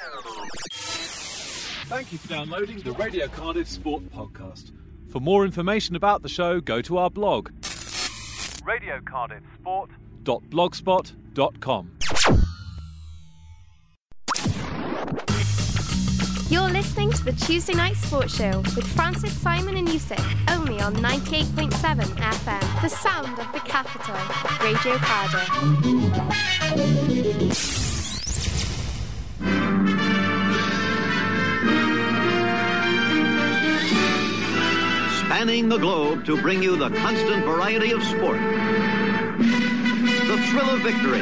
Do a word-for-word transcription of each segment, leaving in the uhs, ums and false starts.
Thank you for downloading the Radio Cardiff Sport Podcast. For more information about the show, go to our blog, radio cardiff sport dot blogspot dot com. You're listening to the Tuesday Night Sports Show with Francis, Simon and Yusuf, only on ninety-eight point seven F M. The sound of the capital, Radio Cardiff. Spanning the globe to bring you the constant variety of sport, the thrill of victory,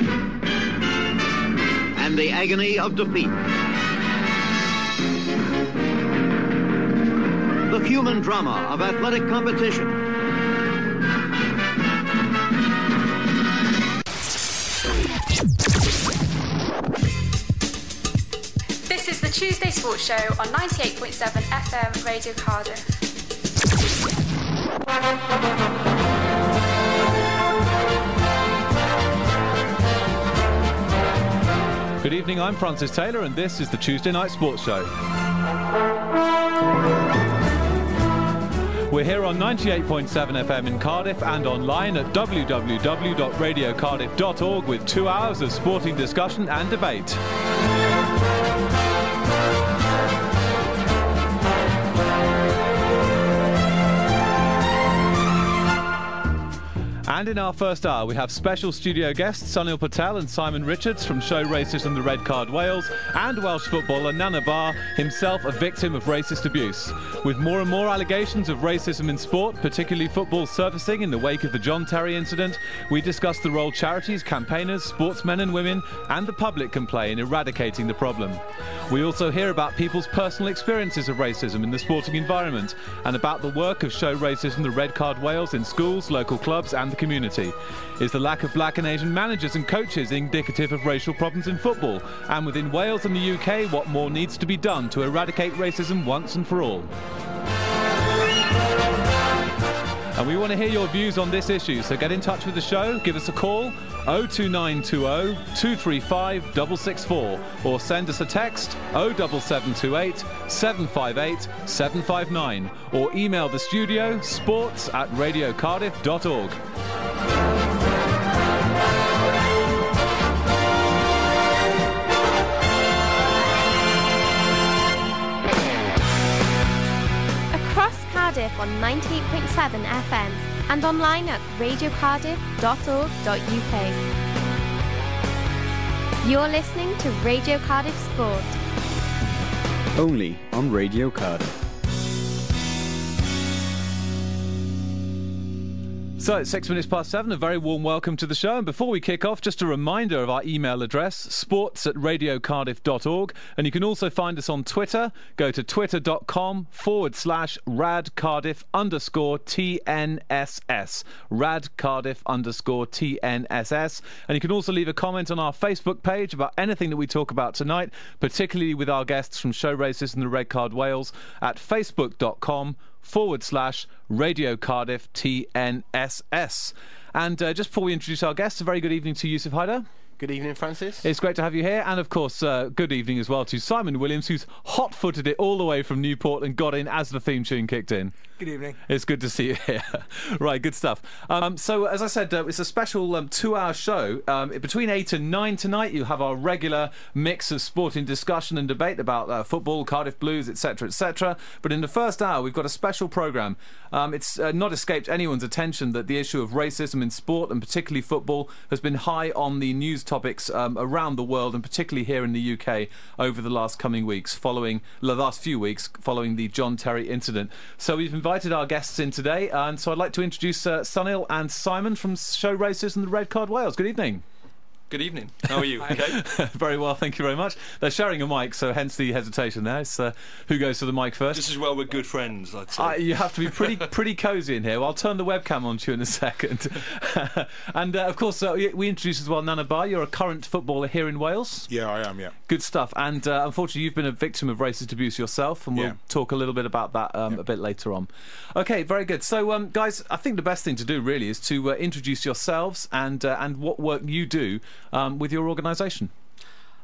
and the agony of defeat. The human drama of athletic competition. This is the Tuesday Sports Show on ninety-eight point seven F M Radio Cardiff. Good evening, I'm Francis Taylor and this is the Tuesday Night Sports Show. We're here on ninety-eight point seven F M in Cardiff and online at w w w dot radio cardiff dot org with two hours of sporting discussion and debate. And in our first hour, we have special studio guests Sunil Patel and Simon Richards from Show Racism, the Red Card Wales, and Welsh footballer Nana Barr, himself a victim of racist abuse. With more and more allegations of racism in sport, particularly football, surfacing in the wake of the John Terry incident, we discuss the role charities, campaigners, sportsmen and women, and the public can play in eradicating the problem. We also hear about people's personal experiences of racism in the sporting environment, and about the work of Show Racism, the Red Card Wales in schools, local clubs and the community. Is the lack of black and Asian managers and coaches indicative of racial problems in football? And within Wales and the U K, what more needs to be done to eradicate racism once and for all? And we want to hear your views on this issue, so get in touch with the show, give us a call, oh two nine two oh, two three five, six six four, or send us a text, oh seven seven two eight, seven five eight, seven five nine, or email the studio, sports at radio cardiff dot org. Cardiff on ninety-eight point seven F M and online at radio cardiff dot org dot U K. You're listening to Radio Cardiff Sport. Only on Radio Cardiff. So it's six minutes past seven, a very warm welcome to the show. And before we kick off, just a reminder of our email address, sports at radio cardiff dot org. And you can also find us on Twitter. Go to twitter.com forward slash radcardiff underscore TNSS. Radcardiff underscore TNSS. And you can also leave a comment on our Facebook page about anything that we talk about tonight, particularly with our guests from Show Racism and the Red Card Wales at facebook.com forward slash Radio Cardiff T N S S. And uh, just before we introduce our guests, a very good evening to Yusuf Haider. Good evening, Francis. It's great to have you here. And of course, uh, good evening as well to Simon Williams, who's hot-footed it all the way from Newport and got in as the theme tune kicked in. Good evening. It's good to see you here. Right, good stuff. Um, so, as I said, uh, it's a special um, two-hour show. Um, between eight and nine tonight, you have our regular mix of sporting discussion and debate about uh, football, Cardiff Blues, et cetera, et cetera. But in the first hour, we've got a special programme. Um, it's uh, not escaped anyone's attention that the issue of racism in sport, and particularly football, has been high on the news topics um, around the world, and particularly here in the U K over the last coming weeks, following the last few weeks, following the John Terry incident. So we've invited our guests in today, and so I'd like to introduce uh, Sunil and Simon from Show Racism and the Red Card Wales. Good evening. Good evening. How are you? Okay. Very well, thank you very much. They're sharing a mic, so hence the hesitation there. It's, uh, who goes to the mic first? Just as well we're good friends, I'd say. Uh, you have to be pretty pretty cosy in here. Well, I'll turn the webcam on to you in a second. And, uh, of course, uh, we introduced as well Nana Barr. You're a current footballer here in Wales. Yeah, I am, yeah. Good stuff. And, uh, unfortunately, you've been a victim of racist abuse yourself, and we'll Yeah. talk a little bit about that um, Yeah. a bit later on. OK, very good. So, um, guys, I think the best thing to do, really, is to uh, introduce yourselves and, uh, and what work you do um, with your organisation.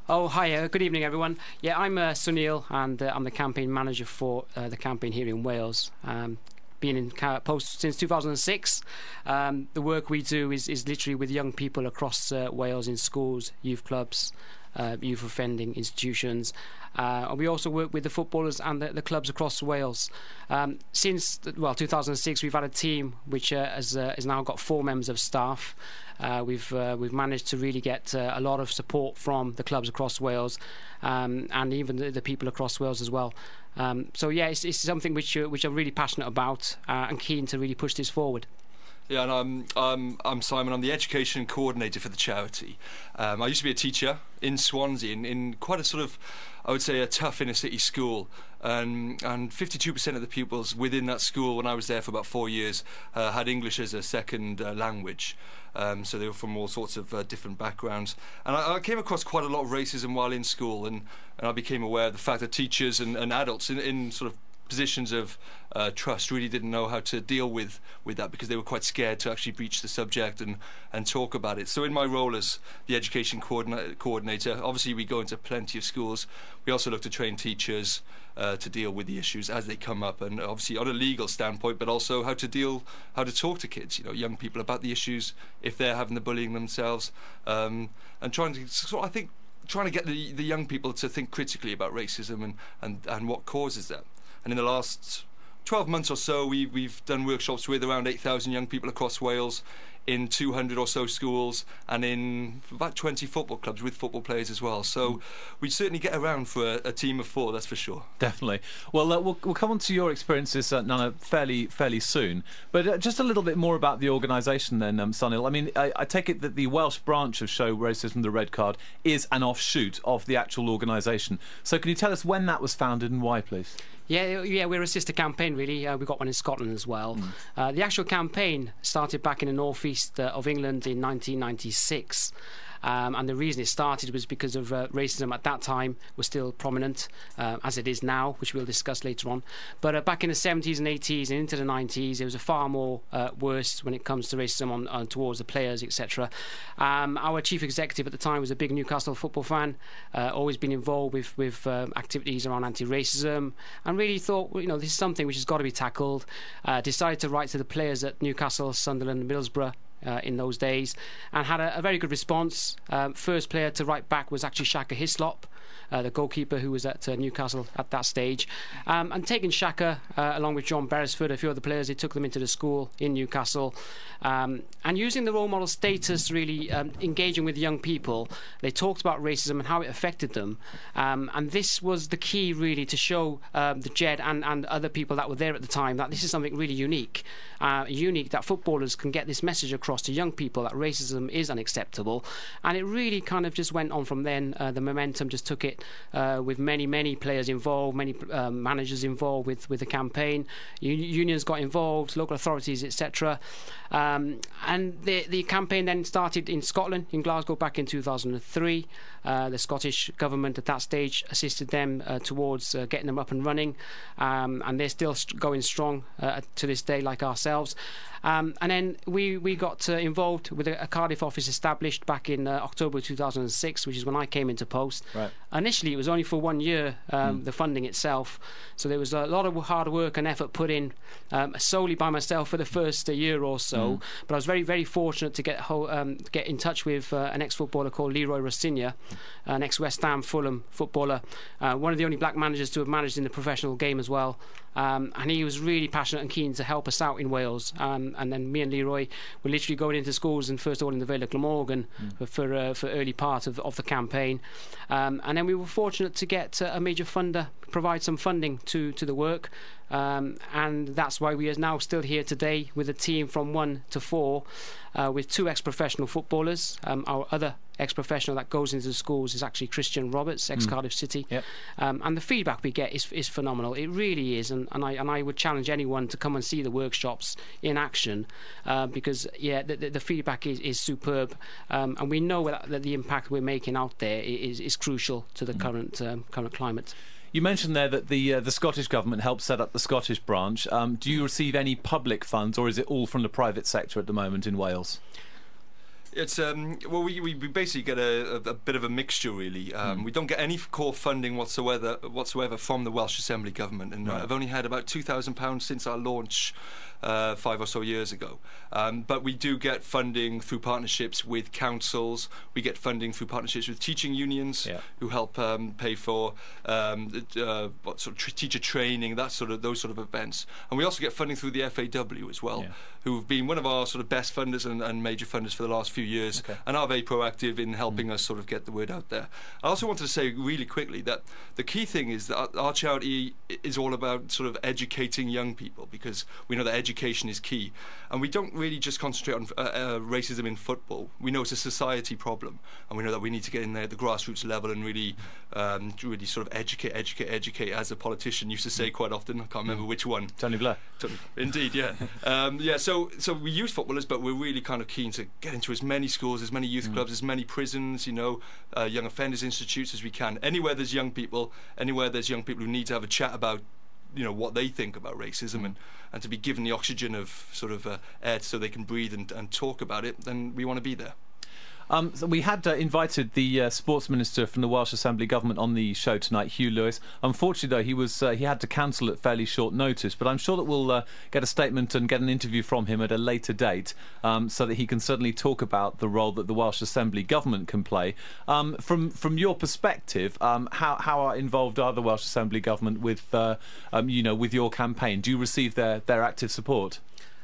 Oh, hi, uh, good evening, everyone. Yeah, I'm uh, Sunil, and uh, I'm the campaign manager for uh, the campaign here in Wales. Um, been in post since two thousand six. Um, the work we do is, is literally with young people across uh, Wales in schools, youth clubs, uh, youth offending institutions. Uh, and we also work with the footballers and the, the clubs across Wales. Um, since, well, two thousand six, we've had a team which uh, has, uh, has now got four members of staff. Uh, we've uh, we've managed to really get uh, a lot of support from the clubs across Wales, um, and even the, the people across Wales as well. Um, so yeah, it's, it's something which uh, which I'm really passionate about uh, and keen to really push this forward. Yeah, and I'm I'm I'm Simon. I'm the education coordinator for the charity. Um, I used to be a teacher in Swansea, in, in quite a sort of, I would say, a tough inner city school. Um, and fifty-two percent of the pupils within that school, when I was there for about four years, uh, had English as a second uh, language. Um, so they were from all sorts of uh, different backgrounds. And I, I came across quite a lot of racism while in school, and, and I became aware of the fact that teachers and, and adults in, in sort of positions of uh, trust really didn't know how to deal with, with that, because they were quite scared to actually breach the subject and, and talk about it. So in my role as the education coordina- coordinator, obviously we go into plenty of schools. We also look to train teachers uh, to deal with the issues as they come up, and obviously on a legal standpoint, but also how to deal, how to talk to kids, you know, young people, about the issues if they're having the bullying themselves, um, and trying to, so I think, trying to get the, the young people to think critically about racism and, and, and what causes that. And in the last twelve months or so, we, we've done workshops with around eight thousand young people across Wales, in two hundred or so schools, and in about twenty football clubs with football players as well. So mm. we certainly get around for a, a team of four, that's for sure. Definitely. Well, uh, we'll, we'll come on to your experiences, uh, Nana, fairly fairly soon. But uh, just a little bit more about the organisation then, um, Sunil. I mean, I, I take it that the Welsh branch of Show Racism the Red Card is an offshoot of the actual organisation. So can you tell us when that was founded and why, please? Yeah, yeah, we're a sister campaign, really. Uh, we've got one in Scotland as well. Mm. Uh, the actual campaign started back in the northeast uh, of England in nineteen ninety-six. Um, and the reason it started was because of uh, racism at that time was still prominent, uh, as it is now, which we'll discuss later on. But uh, back in the seventies and eighties and into the nineties, it was a far more uh, worse when it comes to racism on, on towards the players, et cetera. Um, our chief executive at the time was a big Newcastle football fan, uh, always been involved with with um, activities around anti-racism, and really thought, you know, this is something which has got to be tackled. Uh, decided to write to the players at Newcastle, Sunderland, and Middlesbrough. Uh, in those days, and had a, a very good response. Um, first player to write back was actually Shaka Hislop, uh, the goalkeeper who was at uh, Newcastle at that stage. Um, and taking Shaka, uh, along with John Beresford, a few other players, he took them into the school in Newcastle. Um, and using the role model status, really um, engaging with young people, they talked about racism and how it affected them. Um, and this was the key, really, to show um, the Jed and, and other people that were there at the time that this is something really unique. Uh, unique that footballers can get this message across to young people that racism is unacceptable. And it really kind of just went on from then. Uh, the momentum just took it uh, with many, many players involved, many um, managers involved with, with the campaign. U- unions got involved, local authorities, et cetera. Um, and the, the campaign then started in Scotland, in Glasgow, back in two thousand three. Uh, the Scottish government at that stage assisted them uh, towards uh, getting them up and running, um, and they're still st- going strong uh, to this day, like ourselves. Um, and then we, we got uh, involved with a, a Cardiff office established back in uh, October two thousand six, which is when I came into post. Right. Initially, it was only for one year, um, mm. the funding itself. So there was a lot of hard work and effort put in um, solely by myself for the first uh, year or so. Mm. But I was very, very fortunate to get ho- um, get in touch with uh, an ex-footballer called Leroy Rossignol, an ex-West Ham, Fulham footballer, uh, one of the only black managers to have managed in the professional game as well. Um, and he was really passionate and keen to help us out in Wales. Um, and then me and Leroy were literally going into schools, and first of all in the Vale of Glamorgan mm. for uh, for early part of, of the campaign. Um, and then we were fortunate to get uh, a major funder provide some funding to, to the work. Um, and that's why we are now still here today with a team from one to four, uh, with two ex-professional footballers. Um, our other ex-professional that goes into the schools is actually Christian Roberts, ex-Cardiff mm. City. Yep. Um, and the feedback we get is is phenomenal. It really is. And, and I and I would challenge anyone to come and see the workshops in action, uh, because yeah, the, the, the feedback is, is superb. Um, and we know that, that the impact we're making out there is, is crucial to the mm. current um, current climate. You mentioned there that the uh, the Scottish government helped set up the Scottish branch. Um, do you receive any public funds, or is it all from the private sector at the moment in Wales? It's um, well, we, we basically get a, a, a bit of a mixture, really. Um, mm. We don't get any core funding whatsoever whatsoever from the Welsh Assembly government, and right. I've only had about two thousand pounds since our launch uh, five or so years ago. Um, but we do get funding through partnerships with councils. We get funding through partnerships with teaching unions yeah. who help um, pay for um, uh, what sort of tr- teacher training, that sort of those sort of events. And we also get funding through the F A W as well, yeah. who've been one of our sort of best funders and, and major funders for the last few years, okay. and are very proactive in helping mm. us sort of get the word out there. I also wanted to say really quickly that the key thing is that our, our charity is all about sort of educating young people, because we know that education is key, and we don't really just concentrate on uh, uh, racism in football. We know it's a society problem, and we know that we need to get in there at the grassroots level and really, um, really sort of educate, educate, educate. As a politician used to say quite often, I can't remember which one. Tony Blair. Tony, indeed, yeah, um, yeah. So, so we use footballers, but we're really kind of keen to get into as many schools, as many youth mm. clubs, as many prisons, you know, uh, young offenders institutes as we can. Anywhere there's young people, anywhere there's young people who need to have a chat about, you know, what they think about racism, mm. and, and to be given the oxygen of sort of uh, air so they can breathe and, and talk about it, then we want to be there. Um, so we had uh, invited the uh, sports minister from the Welsh Assembly government on the show tonight, Hugh Lewis. Unfortunately, though, he was uh, he had to cancel at fairly short notice. But I'm sure that we'll uh, get a statement and get an interview from him at a later date, um, so that he can certainly talk about the role that the Welsh Assembly government can play. Um, from from your perspective, um, how how involved are the Welsh Assembly government with uh, um, you know with your campaign? Do you receive their their active support?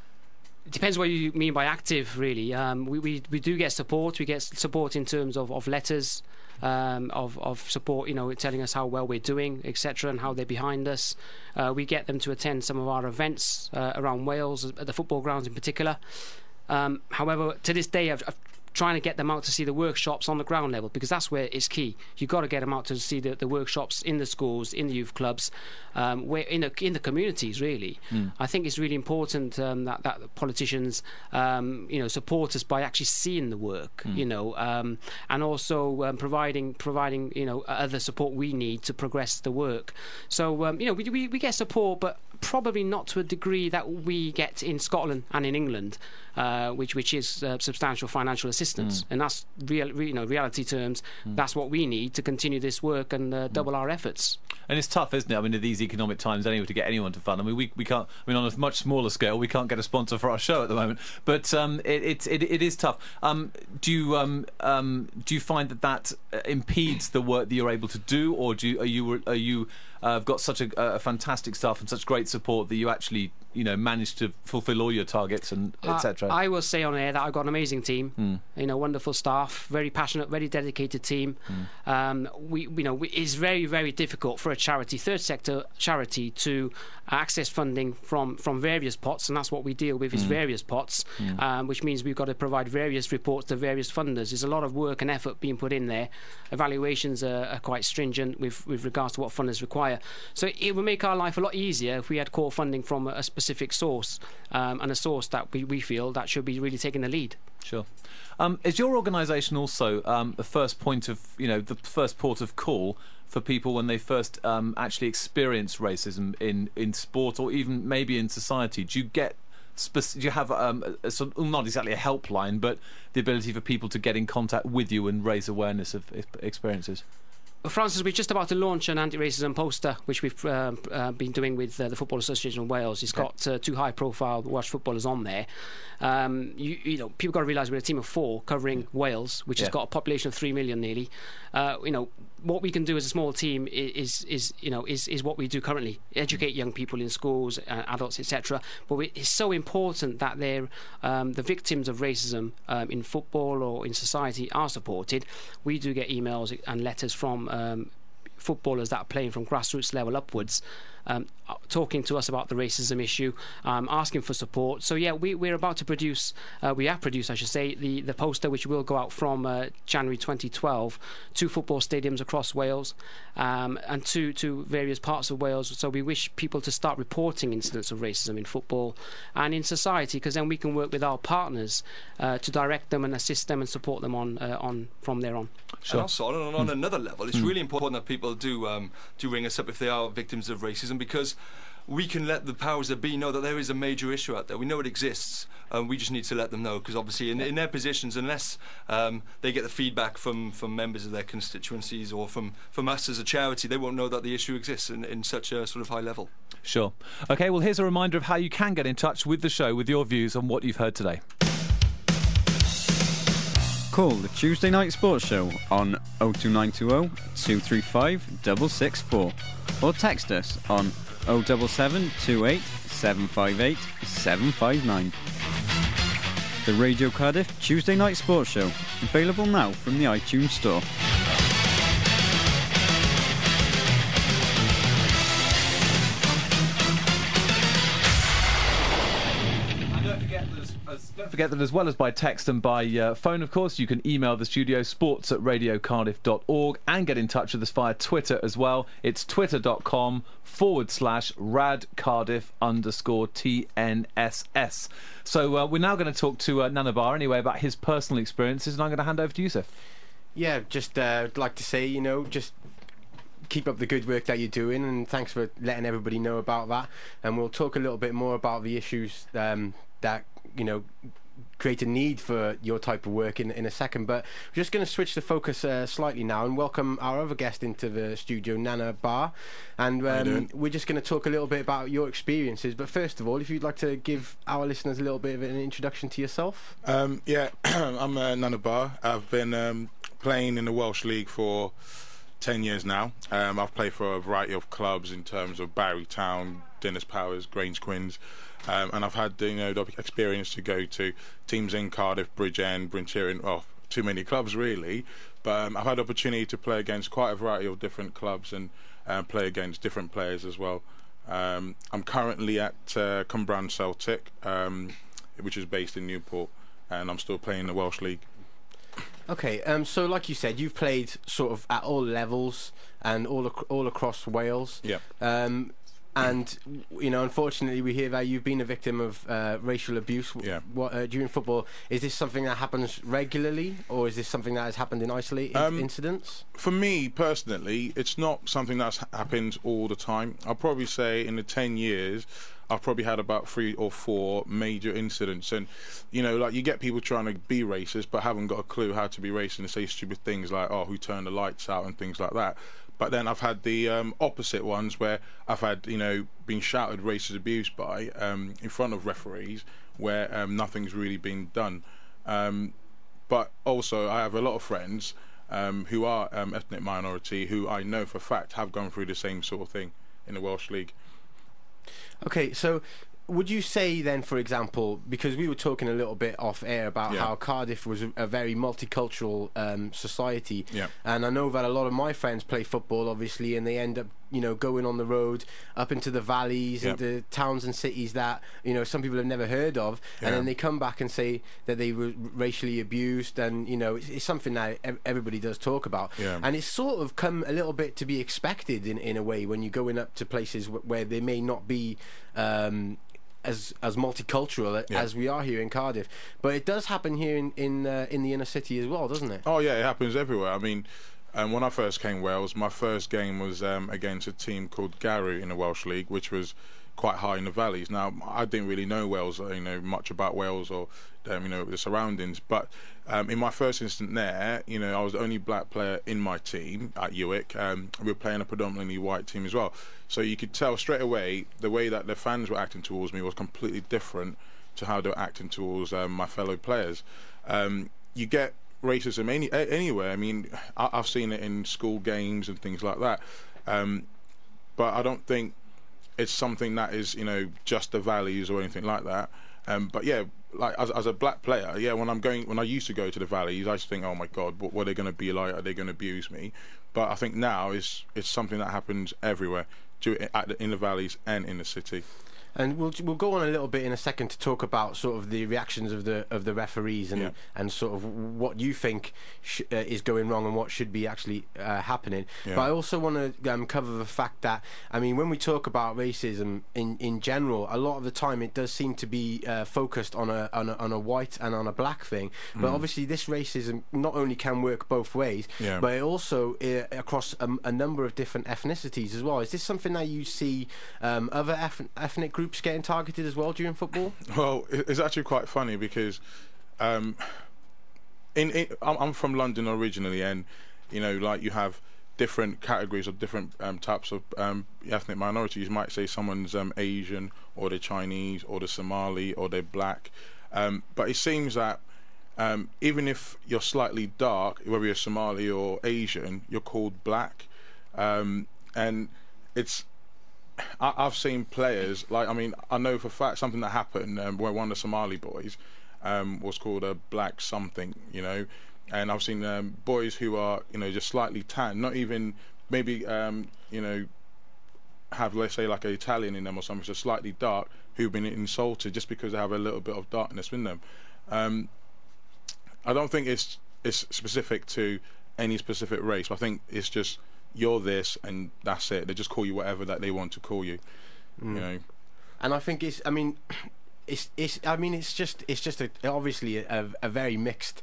It depends what you mean by active, really. Um, we, we we do get support. We get support in terms of, of letters, um, of, of support, you know, telling us how well we're doing, et cetera, and how they're behind us. Uh, we get them to attend some of our events uh, around Wales, at the football grounds in particular. Um, however, to this day, I've, I've trying to get them out to see the workshops on the ground level, because that's where it's key. You've got to get them out to see the, the workshops in the schools, in the youth clubs, um, where in the in the communities. Really, mm. I think it's really important um, that that politicians, um, you know, support us by actually seeing the work, mm. you know, um, and also um, providing providing you know other support we need to progress the work. So um, you know, we, we we get support, but probably not to a degree that we get in Scotland and in England, uh, which which is uh, substantial financial assistance, mm. and that's real, re, you know, reality terms. Mm. That's what we need to continue this work and uh, double mm. our efforts. And it's tough, isn't it? I mean, in these economic times, anyway, to get anyone to fund. I mean, we we can't. I mean, on a much smaller scale, we can't get a sponsor for our show at the moment. But um, it, it it it is tough. Um, do you um, um, do you find that that impedes the work that you're able to do, or do you, are you are you uh, got such a, a fantastic staff and such great support that you actually, you know, manage to fulfil all your targets and et cetera? Uh, I will say on air that I've got an amazing team, mm. you know, wonderful staff, very passionate, very dedicated team. Mm. Um, we, you know, we, it's very, very difficult for a charity, third sector charity, to access funding from, from various pots, and that's what we deal with, is mm. various pots, mm. um, which means we've got to provide various reports to various funders. There's a lot of work and effort being put in there. Evaluations are, are quite stringent with, with regards to what funders require. So it would make our life a lot easier if we had core funding from a, a specific source, um, and a source that we, we feel that should be really taking the lead. Sure. Um, is your organisation also um, the first point of, you know, the first port of call for people when they first um, actually experience racism in, in sport, or even maybe in society? Do you get spec- do you have um, a, a sort of, not exactly a helpline, but the ability for people to get in contact with you and raise awareness of experiences? Well, Francis, we're just about to launch an anti-racism poster, which we've uh, uh, been doing with uh, the Football Association of Wales. It's okay. got uh, two high-profile Welsh footballers on there. Um, you, you know, people got to realise we're a team of four covering yeah. Wales, which yeah. has got a population of three million nearly. Uh, you know, what we can do as a small team is, is you know, is, is what we do currently: educate young people in schools, uh, adults, et cetera. But we, it's so important that they're um, the victims of racism um, in football or in society are supported. We do get emails and letters from Um, footballers that are playing from grassroots level upwards, um, talking to us about the racism issue, um, asking for support. So yeah, we, we're about to produce, uh, we have produced, I should say, the, the poster, which will go out from uh, January twenty twelve to football stadiums across Wales, um, and to, to various parts of Wales. So we wish people to start reporting incidents of racism in football and in society, because then we can work with our partners uh, to direct them and assist them and support them on uh, on from there on. Sure. And also on, on another level, it's mm. really important that people do um, do ring us up if they are victims of racism, because we can let the powers that be know that there is a major issue out there. We know it exists, and we just need to let them know, because obviously in, in their positions, unless um, they get the feedback from, from members of their constituencies or from, from us as a charity, they won't know that the issue exists in, in such a sort of high level. Sure. OK, well, here's a reminder of how you can get in touch with the show with your views on what you've heard today. Call the Tuesday Night Sports Show on oh two nine two oh, two three five, six six four or text us on oh seven seven two eight, seven five eight, seven five nine. The Radio Cardiff Tuesday Night Sports Show, available now from the iTunes Store. Don't forget that as well as by text and by uh, phone, of course, you can email the studio, sports at radio cardiff dot org, and get in touch with us via Twitter as well. It's twitter.com forward slash radcardiff underscore TNSS. So uh, we're now going to talk to uh, Nana Bar anyway about his personal experiences, and I'm going to hand over to Yusuf. Yeah, just uh, like to say, you know, just keep up the good work that you're doing, and thanks for letting everybody know about that. And we'll talk a little bit more about the issues um, that, you know, create a need for your type of work in, in a second, but we're just going to switch the focus uh, slightly now and welcome our other guest into the studio, Nana Bar, and um, we're just going to talk a little bit about your experiences. But first of all, if you'd like to give our listeners a little bit of an introduction to yourself. Um, yeah, I'm uh, Nana Bar. I've been um, playing in the Welsh League for ten years now. Um, I've played for a variety of clubs in terms of Barry Town, Dinas Powers, Grange Quins. Um, and I've had you know the experience to go to teams in Cardiff, Bridgend, Bryn Terrain, well, too many clubs really, but um, I've had the opportunity to play against quite a variety of different clubs and uh, play against different players as well. Um, I'm currently at uh, Cwmbran Celtic, um, which is based in Newport, and I'm still playing the Welsh League. Okay, um, so like you said, you've played sort of at all levels and all ac all across Wales. Yeah. Um, And, you know, unfortunately, we hear that you've been a victim of uh, racial abuse yeah. what, uh, during football. Is this something that happens regularly, or is this something that has happened in isolated um, incidents? For me, personally, it's not something that's happened all the time. I'll probably say in the ten years, I've probably had about three or four major incidents. And, you know, like you get people trying to be racist but haven't got a clue how to be racist and say stupid things like, oh, who turned the lights out and things like that. But then I've had the um, opposite ones where I've had, you know, been shouted racist abuse by um, in front of referees where um, nothing's really been done. Um, but also I have a lot of friends um, who are um, ethnic minority who I know for a fact have gone through the same sort of thing in the Welsh League. Okay, so would you say then, for example, because we were talking a little bit off air about yeah. how Cardiff was a, a very multicultural um, society, yeah. and I know that a lot of my friends play football, obviously, and they end up, you know, going on the road up into the valleys, yeah. into towns and cities that, you know, some people have never heard of, yeah. and then they come back and say that they were racially abused, and, you know, it's, it's something that everybody does talk about, yeah. and it's sort of come a little bit to be expected in, in a way when you're going up to places wh where they may not be um, as as multicultural yeah. as we are here in Cardiff, but it does happen here in in, uh, in the inner city as well, doesn't it? Oh yeah, it happens everywhere. I mean, um, when I first came to Wales, my first game was um, against a team called Garw in the Welsh League, which was quite high in the valleys. Now, I didn't really know Wales, you know, much about Wales or um, you know the surroundings, but um, in my first instant there, you know, I was the only black player in my team at Ewick. Um, we were playing a predominantly white team as well, so you could tell straight away the way that the fans were acting towards me was completely different to how they were acting towards um, my fellow players. Um, you get racism any, anywhere. I mean, I, I've seen it in school games and things like that, um, but I don't think it's something that is, you know, just the valleys or anything like that. Um, but yeah, like as, as a black player, yeah, when I'm going, when I used to go to the valleys, I used to think, oh my God, what, what are they going to be like? Are they going to abuse me? But I think now it's it's something that happens everywhere, in the valleys and in the city. And we'll we'll go on a little bit in a second to talk about sort of the reactions of the of the referees and Yeah. and sort of what you think sh- uh, is going wrong and what should be actually uh, happening. Yeah. But I also want to um, cover the fact that, I mean, when we talk about racism in in general, a lot of the time it does seem to be uh, focused on a, on a on a white and on a black thing. But Mm. obviously, this racism not only can work both ways, Yeah. but it also uh, across a, a number of different ethnicities as well. Is this something that you see um, other eth- ethnic groups getting targeted as well during football? Well, it- it's actually quite funny because um, in, in I'm, I'm from London originally, and you know, like you have different categories of different um, types of um, ethnic minorities. You might say someone's um, Asian, or they're Chinese, or they're Somali, or they're black. Um, but it seems that um, even if you're slightly dark, whether you're Somali or Asian, you're called black, um, and it's. I, I've seen players, like, I mean, I know for a fact something that happened um, where one of the Somali boys um, was called a black something, you know, and I've seen um, boys who are, you know, just slightly tan, not even maybe, um, you know, have, let's say, like an Italian in them or something, just slightly dark, who've been insulted just because they have a little bit of darkness in them. Um, I don't think it's it's specific to any specific race. I think it's just, you're this and that's it. They just call you whatever that they want to call you. Mm. You know. And I think it's. I mean, it's. It's. I mean, it's just. It's just a, obviously a, a very mixed.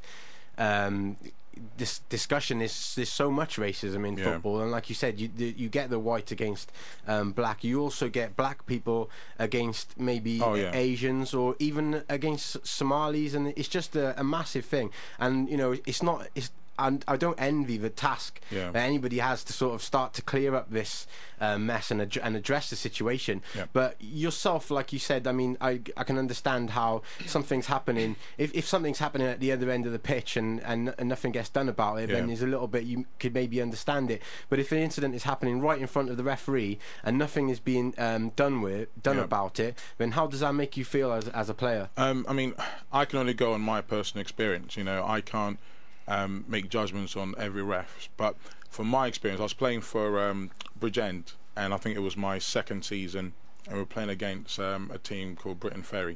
Um, this discussion is there's so much racism in Yeah. football, and like you said, you you get the white against um, black. You also get black people against maybe Oh, yeah. Asians or even against Somalis, and it's just a, a massive thing. And you know, it's not. It's. And I don't envy the task Yeah. that anybody has to sort of start to clear up this uh, mess and, ad- and address the situation. Yep. But yourself, like you said, I mean, I, I can understand how something's happening. If, if something's happening at the other end of the pitch and, and, and nothing gets done about it, then Yeah. there's a little bit you could maybe understand it. But if an incident is happening right in front of the referee and nothing is being um, done with done Yep. about it, then how does that make you feel as as a player? Um, I mean, I can only go on my personal experience. You know, I can't um, make judgments on every ref. But from my experience, I was playing for um, Bridgend, and I think it was my second season, and we were playing against um, a team called Britain Ferry,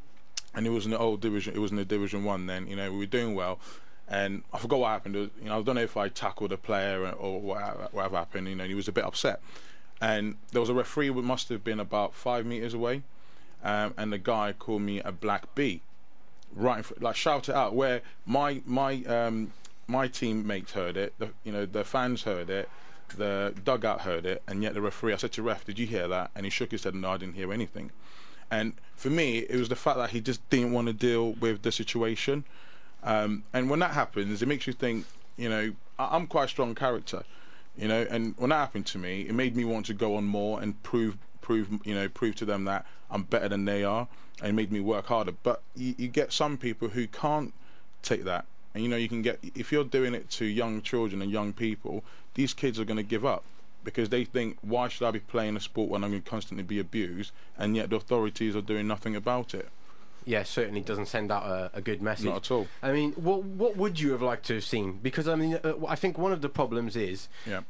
and it was in the old division. It was in the Division One then. You know, we were doing well, and I forgot what happened. It was, you know, I don't know if I tackled a player or, or whatever, whatever happened. You know, he was a bit upset, and there was a referee who must have been about five meters away, um, and the guy called me a black bee. Right, in fr- like shout it out. Where my my um, my teammates heard it, the, you know, the fans heard it, the dugout heard it, and yet the referee. I said to ref, "Did you hear that?" And he shook his head, "No, I didn't hear anything." And for me, it was the fact that he just didn't want to deal with the situation. Um, and when that happens, it makes you think. You know, I- I'm quite a strong character. You know, and when that happened to me, it made me want to go on more and prove, prove, you know, prove to them that I'm better than they are, and it made me work harder. But you, you get some people who can't take that, and you know, you can get, if you're doing it to young children and young people, these kids are going to give up because they think, why should I be playing a sport when I'm going to constantly be abused, and yet the authorities are doing nothing about it. Yeah, certainly doesn't send out a, a good message. Not at all. I mean, what what would you have liked to have seen? Because I mean, uh, I think one of the problems is Yeah.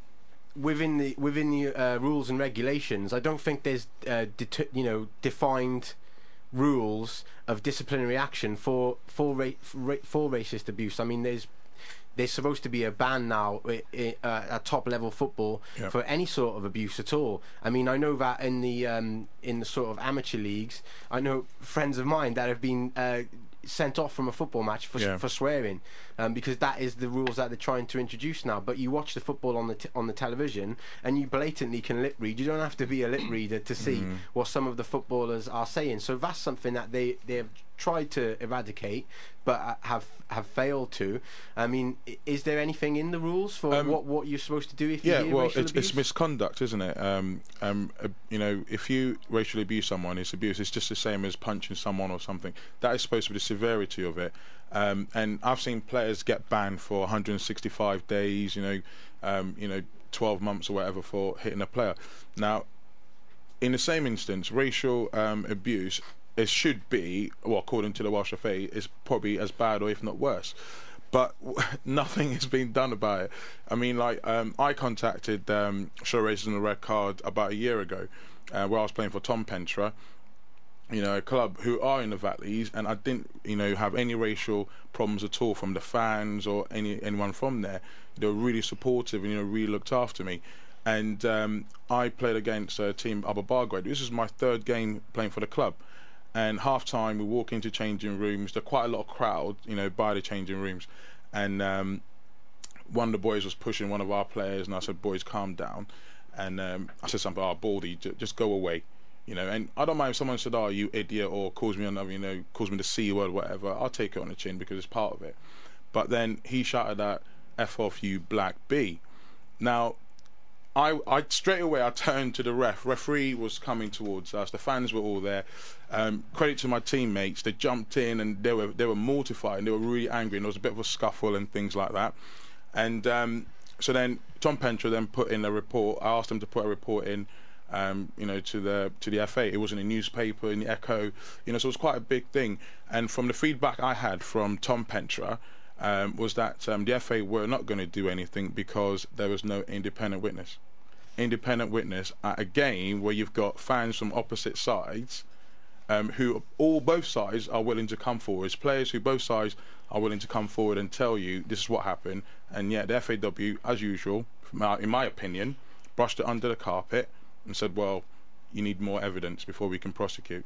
within the within the uh, rules and regulations. I don't think there's uh, det- you know defined rules of disciplinary action for for ra- for, ra- for racist abuse. I mean, there's there's supposed to be a ban now i- i- uh, at top level football Yep. for any sort of abuse at all. I mean, I know that in the um, in the sort of amateur leagues, I know friends of mine that have been uh, sent off from a football match for Yeah. for swearing, um, because that is the rules that they're trying to introduce now. But you watch the football on the t- on the television, and you blatantly can lip read. You don't have to be a lip reader to see Mm. what some of the footballers are saying. So that's something that they they have tried to eradicate, but uh, have have failed to. I mean, i- is there anything in the rules for Um, what what you're supposed to do if Yeah, you hear well, racial it's, abuse? it's misconduct, isn't it? Um, um, uh, you know, if you racially abuse someone, it's abuse. It's just the same as punching someone or something. That is supposed to be the severity of it. Um, and I've seen players get banned for one hundred sixty-five days. You know, um, you know, twelve months or whatever for hitting a player. Now, in the same instance, racial um, abuse, it should be, well, according to the Welsh F A, is probably as bad or if not worse. but nothing has been done about it. I mean, like, um, I contacted um, Show Racism and the Red Card about a year ago, uh, where I was playing for Tom Pentra, you know, a club who are in the Valleys, and I didn't, you know, have any racial problems at all from the fans or any anyone from there. They were really supportive and, you know, really looked after me. And um, I played against a team, Upper Bargrade. This is my third game playing for the club. And half time, we walk into changing rooms. There's quite a lot of crowd, you know, by the changing rooms. And um, one of the boys was pushing one of our players, and I said, "Boys, calm down." And um, I said something, "Oh, Baldy, j- just go away." You know, and I don't mind if someone said, "Oh, you idiot," or calls me another, you know, calls me the C word, whatever. I'll take it on the chin because it's part of it. But then he shouted at "F off you, black B." Now, I, I straight away I turned to the ref. Referee was coming towards us. The fans were all there. Um, credit to my teammates. They jumped in and they were they were mortified and they were really angry. And there was a bit of a scuffle and things like that. And um, so then Tom Pentra then put in a report. I asked him to put a report in, um, you know, to the to the F A. It was in a newspaper, in the Echo. You know, so it was quite a big thing. And from the feedback I had from Tom Pentra, Um, was that um, the F A were not going to do anything because there was no independent witness. Independent witness at a game where you've got fans from opposite sides, um, who all both sides are willing to come forward. It's players who both sides are willing to come forward and tell you this is what happened. And yet the F A W, as usual, in my opinion, brushed it under the carpet and said, "Well, you need more evidence before we can prosecute."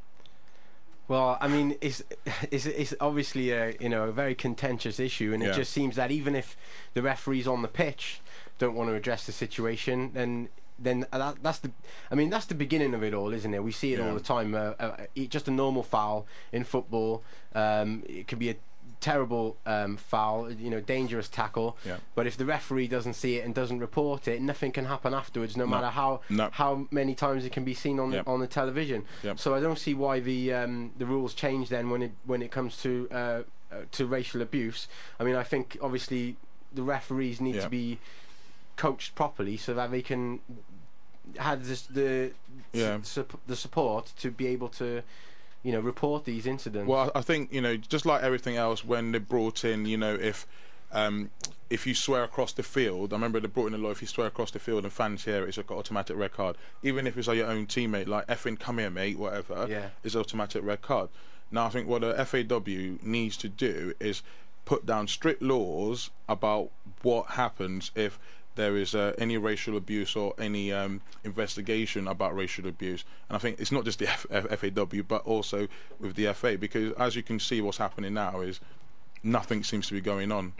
Well, I mean, it's, it's it's obviously a you know a very contentious issue, and it Yeah. just seems that even if the referees on the pitch don't want to address the situation, then then that, that's the I mean that's the beginning of it all, isn't it? We see it Yeah. all the time. Uh, uh, just a normal foul in football. Um, it could be a terrible um, foul, you know, dangerous tackle. Yeah. But if the referee doesn't see it and doesn't report it, nothing can happen afterwards, no, No. matter how No. how many times it can be seen on Yep. the, on the television. Yep. So I don't see why the um, the rules change then when it when it comes to uh, uh, to racial abuse. I mean, I think obviously the referees need Yeah. to be coached properly so that they can have this, the Yeah. sup- the support to be able to, you know, report these incidents. Well, I think, you know, just like everything else, when they brought in, you know, if um, if you swear across the field, I remember they brought in a law, if you swear across the field and fans hear it, it's like an automatic red card. Even if it's like your own teammate, like effing come here, mate, whatever, Yeah. it's automatic red card. Now, I think what the F A W needs to do is put down strict laws about what happens if there is uh, any racial abuse or any um, investigation about racial abuse. And I think it's not just the F- F- FAW, but also with the F A, because as you can see, what's happening now is nothing seems to be going on.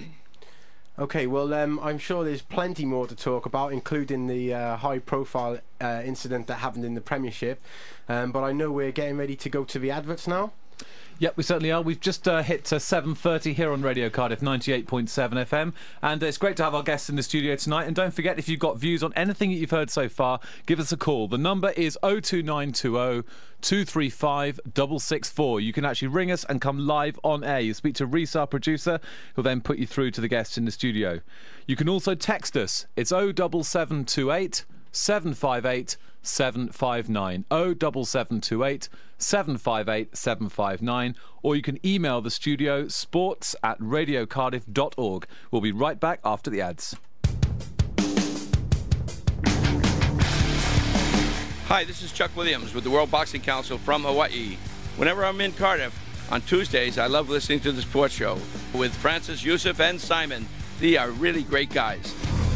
Okay, well, um, I'm sure there's plenty more to talk about, including the uh, high-profile uh, incident that happened in the Premiership. Um, but I know we're getting ready to go to the adverts now. Yep, we certainly are. We've just uh, hit uh, seven thirty here on Radio Cardiff ninety-eight point seven F M, and uh, it's great to have our guests in the studio tonight. And don't forget, if you've got views on anything that you've heard so far, give us a call. The number is oh two nine two oh, two three five, six six four. You can actually ring us and come live on air. You speak to Reese, our producer, who'll then put you through to the guests in the studio. You can also text us. It's oh seven seven two eight, seven five eight, seven five nine. oh seven seven two eight, seven five eight, seven five nine, or you can email the studio sports at radio cardiff dot org. We'll be right back after the ads. Hi, this is Chuck Williams with the World Boxing Council from Hawaii. Whenever I'm in Cardiff on Tuesdays, I love listening to the sports show with Francis, Yusuf, and Simon. They are really great guys.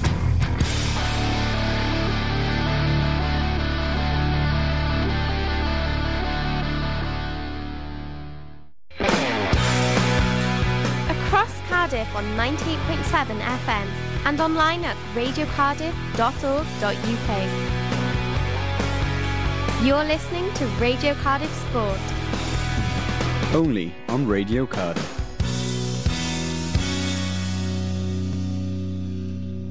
Across Cardiff on ninety-eight point seven F M and online at radio cardiff dot org dot U K. You're listening to Radio Cardiff Sport. Only on Radio Cardiff.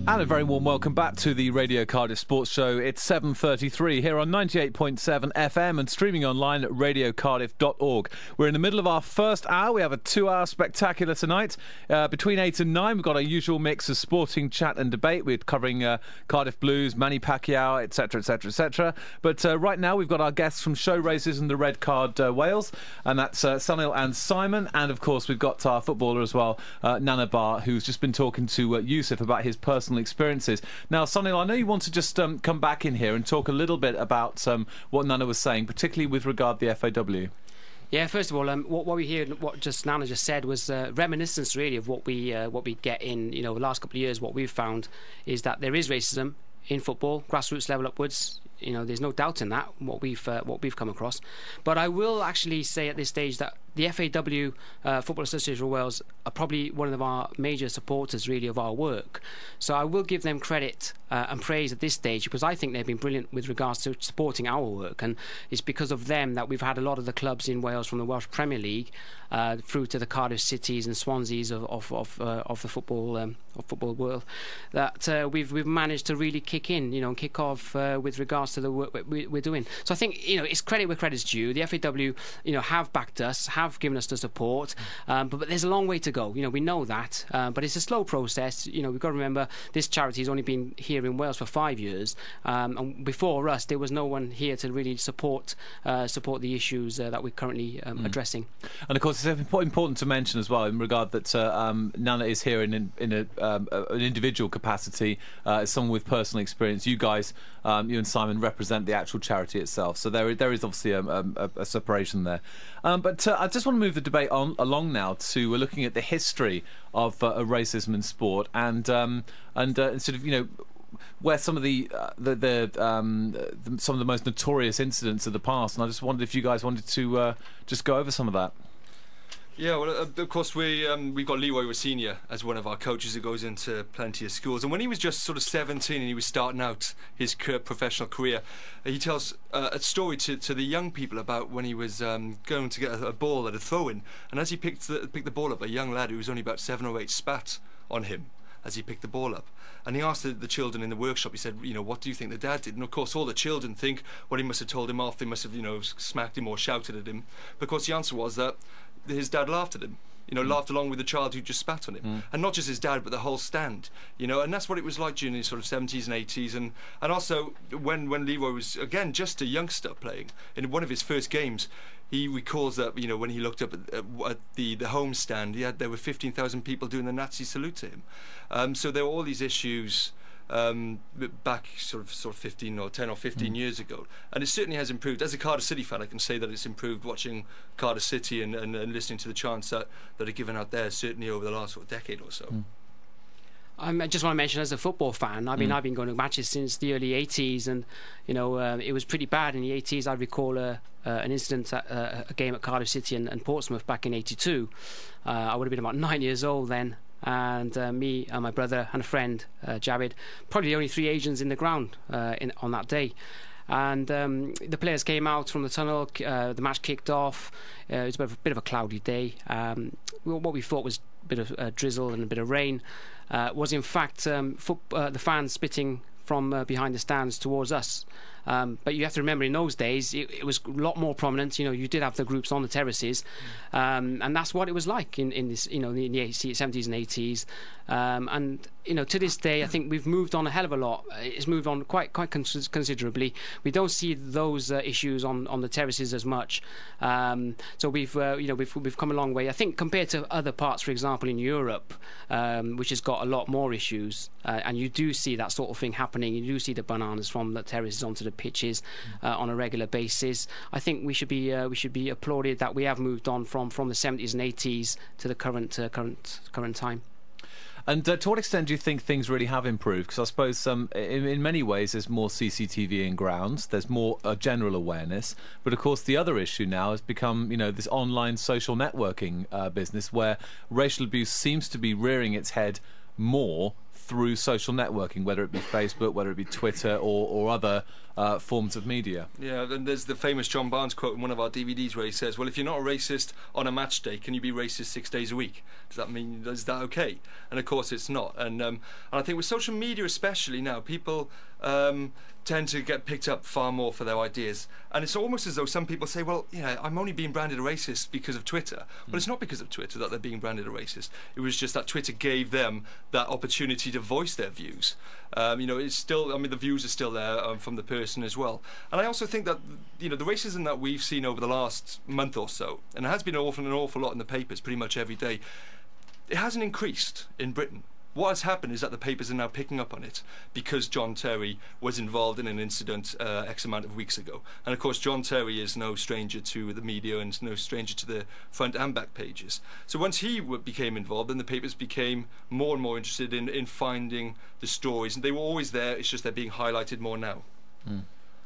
And a very warm welcome back to the Radio Cardiff Sports Show. It's seven thirty-three here on ninety-eight point seven F M and streaming online at radio cardiff dot org. We're in the middle of our first hour. We have a two-hour spectacular tonight. Uh, between eight and nine, we've got our usual mix of sporting chat and debate. We're covering uh, Cardiff Blues, Manny Pacquiao, et cetera, et cetera, et cetera. But uh, right now, we've got our guests from Show Races and the Red Card uh, Wales, and that's uh, Sunil and Simon. And of course, we've got our footballer as well, uh, Nana Bar, who's just been talking to uh, Yusuf about his personal experiences. Now, Sunil, I know you want to just um, come back in here and talk a little bit about um, what Nana was saying, particularly with regard to the F A W. Yeah, first of all, um, what, what we hear, what just Nana just said was uh, reminiscence, really, of what we uh, what we get in, you know, the last couple of years. What we've found is that there is racism in football, grassroots level upwards. You know, there's no doubt in that. What we've uh, what we've come across, but I will actually say at this stage that the F A W, uh, Football Association of Wales, are probably one of our major supporters, really, of our work. So I will give them credit uh, and praise at this stage, because I think they've been brilliant with regards to supporting our work, and it's because of them that we've had a lot of the clubs in Wales, from the Welsh Premier League uh, through to the Cardiff Cities and Swanseas of of of, uh, of the football um, of football world, that uh, we've we've managed to really kick in, you know, and kick off uh, with regards to the work we're doing. So I think, you know, it's credit where credit's due. The F A W, you know, have backed us, have given us the support, um, but, but there's a long way to go. You know, we know that, uh, but it's a slow process. You know, we've got to remember this charity has only been here in Wales for five years, um, and before us, there was no one here to really support uh, support the issues uh, that we're currently um, mm. addressing. And of course, it's important to mention as well, in regard that uh, um, Nana is here in, in, in a, um, an individual capacity, uh, as someone with personal experience. You guys, um, you and Simon, represent the actual charity itself, so there there is obviously a, a, a separation there. Um, but uh, I just want to move the debate on along now to uh, looking at the history of, uh, of racism in sport, and um, and uh, sort of, you know, where some of the uh, the, the, um, the some of the most notorious incidents of the past. And I just wondered if you guys wanted to uh, just go over some of that. Yeah, well, uh, of course, we, um, we've got Leroy Senior as one of our coaches who goes into plenty of schools. And when he was just sort of seventeen and he was starting out his career, professional career, uh, he tells uh, a story to, to the young people about when he was um, going to get a, a ball at a throw-in. And as he picked the, picked the ball up, a young lad who was only about seven or eight spat on him as he picked the ball up. And he asked the, the children in the workshop, he said, you know, what do you think the dad did? And of course, all the children think, well, he must have told him off, they must have, you know, smacked him or shouted at him. But of course, the answer was that his dad laughed at him, you know, mm. laughed along with the child who just spat on him. Mm. And not just his dad, but the whole stand, you know, and that's what it was like during the sort of seventies and eighties. And, and also, when, when Leroy was, again, just a youngster playing, in one of his first games, he recalls that, you know, when he looked up at, at, at the, the home stand, he had, there were fifteen thousand people doing the Nazi salute to him. Um, so there were all these issues um, back sort of sort of fifteen or ten or fifteen mm. years ago, and it certainly has improved. As a Cardiff City fan, I can say that it's improved watching Cardiff City and, and, and listening to the chants that, that are given out there, certainly over the last sort of decade or so. Mm. Um, I just want to mention, as a football fan, I mean, mm. I've been going to matches since the early eighties, and you know, uh, it was pretty bad in the eighties. I recall uh, uh, an incident at uh, a game at Cardiff City and, and Portsmouth back in eighty-two. Uh, I would have been about nine years old then, and uh, me and my brother and a friend, uh, Javid, probably the only three Asians in the ground uh, in, on that day. And um, the players came out from the tunnel, uh, the match kicked off. Uh, it was a bit of a, bit of a cloudy day. Um, what we thought was a bit of uh, drizzle and a bit of rain uh, was in fact um, foot, uh, the fans spitting from uh, behind the stands towards us. Um, but you have to remember, in those days, it, it was a lot more prominent. You know, you did have the groups on the terraces, um, and that's what it was like in, in this, you know, in the eighties, seventies and eighties. Um, and you know, to this day, I think we've moved on a hell of a lot. It's moved on quite quite cons- considerably. We don't see those uh, issues on, on the terraces as much. Um, so we've uh, you know we've we've come a long way. I think compared to other parts, for example, in Europe, um, which has got a lot more issues, uh, and you do see that sort of thing happening. You do see the bananas from the terraces onto the pitches uh, on a regular basis. I think we should be uh, we should be applauded that we have moved on from, from the seventies and eighties to the current uh, current current time. And uh, to what extent do you think things really have improved? Because I suppose um, in, in many ways there's more C C T V in grounds, there's more uh, general awareness, but of course the other issue now has become, you know, this online social networking uh, business where racial abuse seems to be rearing its head more through social networking, whether it be Facebook, whether it be Twitter, or, or other uh, forms of media. Yeah, and there's the famous John Barnes quote in one of our D V Ds where he says, well, if you're not a racist on a match day, can you be racist six days a week? Does that mean, is that okay? And of course it's not. And, um, and I think with social media especially now, people um, tend to get picked up far more for their ideas. And it's almost as though some people say, well, you know, I'm only being branded a racist because of Twitter. Mm. But it's not because of Twitter that they're being branded a racist. It was just that Twitter gave them that opportunity to voice their views. Um, you know, it's still, I mean, the views are still there um, from the person as well. And I also think that, you know, the racism that we've seen over the last month or so, and it has been an awful, an awful lot in the papers pretty much every day, it hasn't increased in Britain. What has happened is that the papers are now picking up on it because John Terry was involved in an incident uh, X amount of weeks ago. And of course John Terry is no stranger to the media and no stranger to the front and back pages. So once he w became involved, then the papers became more and more interested in, in finding the stories. And they were always there, it's just they're being highlighted more now. Mm.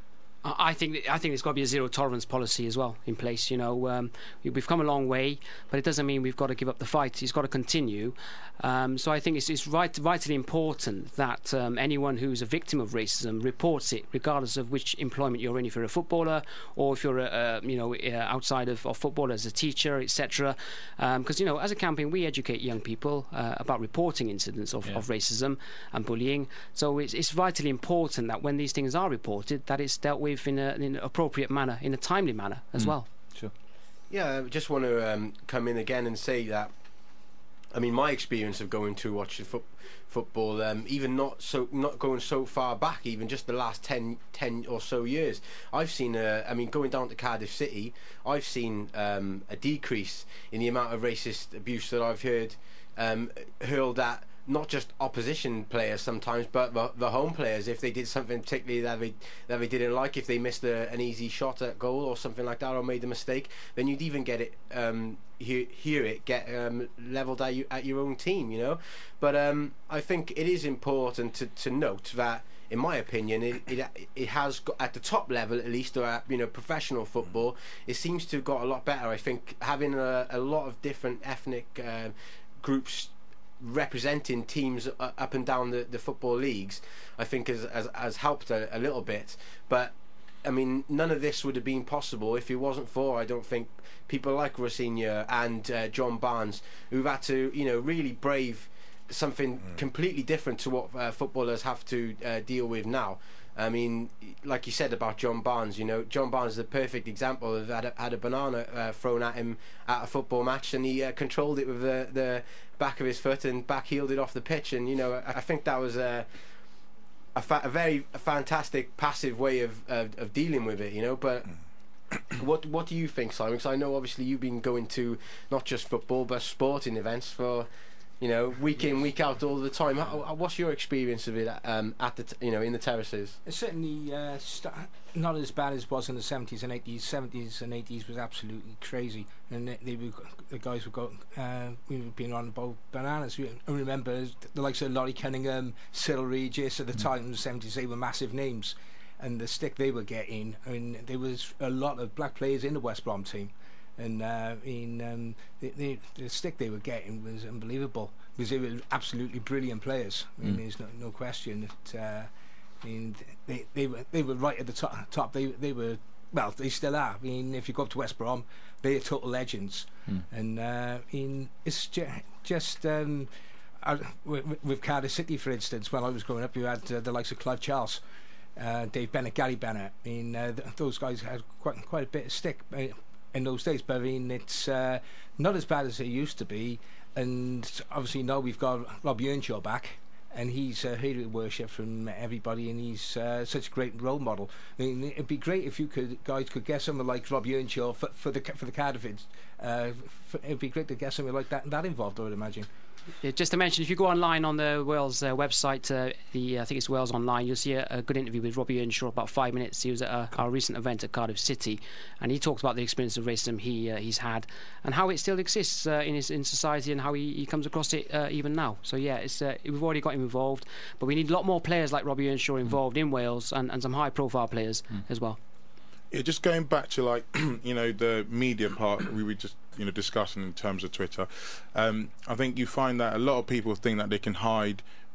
I think I think there's got to be a zero tolerance policy as well in place. You know, um, we've come a long way, but it doesn't mean we've got to give up the fight. It's got to continue. Um, so I think it's, it's right, vitally important that um, anyone who's a victim of racism reports it, regardless of which employment you're in. If you're a footballer, or if you're a, a, you know uh, outside of, of football as a teacher, et cetera. Because um, you know, as a campaign, we educate young people uh, about reporting incidents of, yeah. of racism and bullying. So it's, it's vitally important that when these things are reported, that it's dealt with in, a, in an appropriate manner, in a timely manner as mm. well. Sure. Yeah, I just want to um, come in again and say that, I mean, my experience of going to watch fo football, um, even not so not going so far back, even just the last ten, ten or so years, I've seen, a, I mean, going down to Cardiff City, I've seen um, a decrease in the amount of racist abuse that I've heard um, hurled at not just opposition players sometimes, but the, the home players, if they did something particularly that they that they didn't like, if they missed a, an easy shot at goal or something like that, or made a mistake, then you'd even get it, um, hear, hear it get um, levelled at you at your own team, you know. But um, I think it is important to to note that, in my opinion, it, it it has got, at the top level at least, or at, you know, professional football, it seems to have got a lot better. I think having a, a lot of different ethnic uh, groups representing teams up and down the, the football leagues, I think has, has, has helped a, a little bit. But I mean, none of this would have been possible if it wasn't for, I don't think, people like Rosenior and uh, John Barnes, who've had to, you know, really brave something mm. completely different to what uh, footballers have to uh, deal with now. I mean, like you said about John Barnes, you know, John Barnes is a perfect example of had a, had a banana uh, thrown at him at a football match, and he uh, controlled it with the, the back of his foot and back-heeled it off the pitch. And, you know, I, I think that was a, a, fa a very a fantastic, passive way of, of, of dealing with it, you know. But what what do you think, Simon? Because I know obviously you've been going to not just football but sporting events for, you know, week in, week out, all the time. How, what's your experience of it um, at the, t you know, in the terraces? It's certainly uh, st not as bad as it was in the seventies and eighties. seventies and eighties was absolutely crazy, and they, they were, the guys were going, uh, we were being on about bananas. I remember the likes of Laurie Cunningham, Cyril Regis at the mm. time in the seventies. They were massive names, and the stick they were getting. I mean, there was a lot of black players in the West Brom team. And uh, in um, the, the, the stick they were getting was unbelievable, because they were absolutely brilliant players. I mean, mm. there's no, no question that uh, I mean, they they were they were right at the top. top. They they were, well, they still are. I mean, if you go up to West Brom, they are total legends. Mm. And uh, I mean, it's ju just um, I, with, with Cardiff City, for instance. When I was growing up, you had uh, the likes of Clive Charles, uh, Dave Bennett, Gary Bennett. I mean, uh, th those guys had quite quite a bit of stick Uh, in those days, but I mean, it's uh, not as bad as it used to be. And obviously now we've got Robbie Earnshaw back, and he's a hero of worship from everybody, and he's uh, such a great role model. I mean, it'd be great if you could guys could get someone like Robbie Earnshaw for, for the for the Cardiff. Uh, for, it'd be great to get someone like that that involved, I would imagine. Yeah, just to mention, if you go online on the Wales uh, website, uh, the I think it's Wales Online, you'll see a, a good interview with Robbie Earnshaw, about five minutes. He was at a, our recent event at Cardiff City, and he talks about the experience of racism he uh, he's had and how it still exists uh, in his in society, and how he, he comes across it uh, even now. So yeah, it's uh, we've already got him involved, but we need a lot more players like Robbie Earnshaw involved mm. in Wales, and, and some high-profile players mm. as well. Yeah, just going back to, like, you know, the media part we were just, you know, discussing in terms of Twitter. Um, I think you find that a lot of people think that they can hide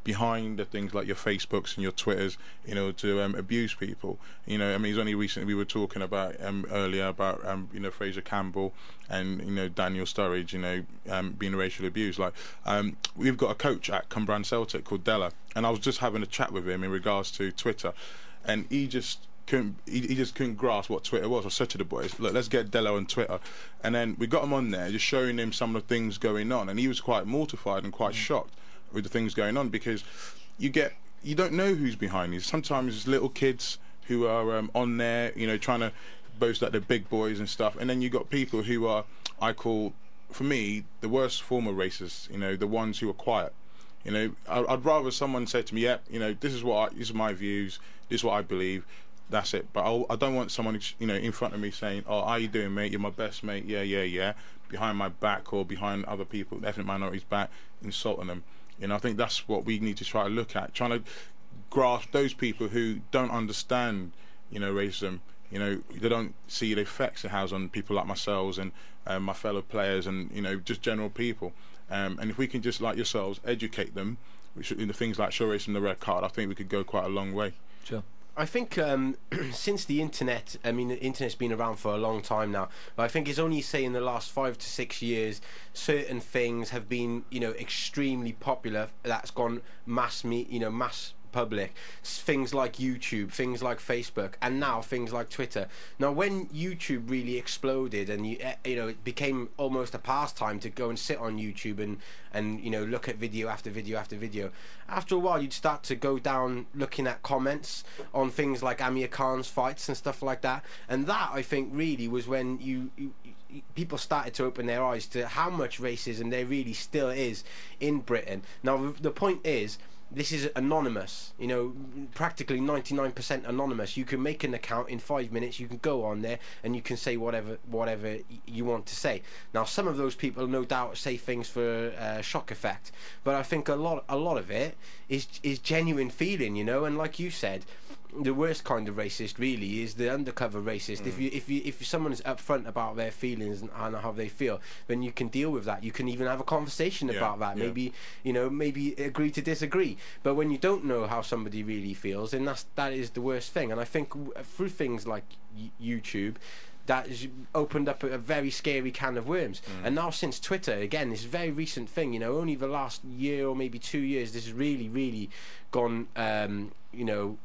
behind the things like your Facebooks and your Twitters, you know, to um, abuse people. You know, I mean, it's only recently we were talking about um, earlier about um, you know, Fraser Campbell and, you know, Daniel Sturridge, you know, um, being racially abused. Like, um, we've got a coach at Cumbrian Celtic called Della, and I was just having a chat with him in regards to Twitter, and he just couldn't he, he just couldn't grasp what Twitter was. I said to the boys, look, let's get Della on Twitter, and then we got him on there, just showing him some of the things going on, and he was quite mortified and quite mm. shocked with the things going on, because you get you don't know who's behind these. Sometimes it's little kids who are um, on there, you know, trying to boast like they're big boys and stuff, and then you got people who are, I call, for me, the worst form of racists. You know, the ones who are quiet. You know, I'd rather someone say to me, "Yeah, you know, this is what I, this is my views, this is what I believe." That's it. But I'll, I don't want someone, you know, in front of me saying, "Oh, how you doing, mate? You're my best mate. Yeah, yeah, yeah." Behind my back or behind other people, ethnic minorities' back, insulting them. You know, I think that's what we need to try to look at, trying to grasp those people who don't understand, you know, racism. You know, they don't see the effects it has on people like myself and um, my fellow players, and, you know, just general people. Um, and if we can just, like yourselves, educate them, which in the things like show racism, the red card, I think we could go quite a long way. Sure. I think um, since the internet, I mean, the internet's been around for a long time now, but I think it's only, say, in the last five to six years, certain things have been, you know, extremely popular. That's gone mass, me, you know, mass public. Things like YouTube, things like Facebook, and now things like Twitter. Now, when YouTube really exploded, and you, you know, it became almost a pastime to go and sit on YouTube and and you know, look at video after video after video. After a while, you'd start to go down looking at comments on things like Amir Khan's fights and stuff like that. And that, I think, really was when you, you people started to open their eyes to how much racism there really still is in Britain. Now, the point is, this is anonymous, you know, practically ninety-nine percent anonymous. You can make an account in five minutes, you can go on there and you can say whatever whatever you want to say. Now, some of those people no doubt say things for uh, shock effect, but I think a lot a lot of it is is genuine feeling, you know. And like you said, the worst kind of racist really is the undercover racist. Mm. If you if you if someone is upfront about their feelings and, and how they feel, then you can deal with that. You can even have a conversation yeah, about that. Yeah. Maybe, you know, maybe agree to disagree. But when you don't know how somebody really feels, then that's that is the worst thing. And I think through things like YouTube, that has opened up a, a very scary can of worms. Mm. And now since Twitter, again, this very recent thing, you know, only the last year or maybe two years, this has really, really gone, um, you know,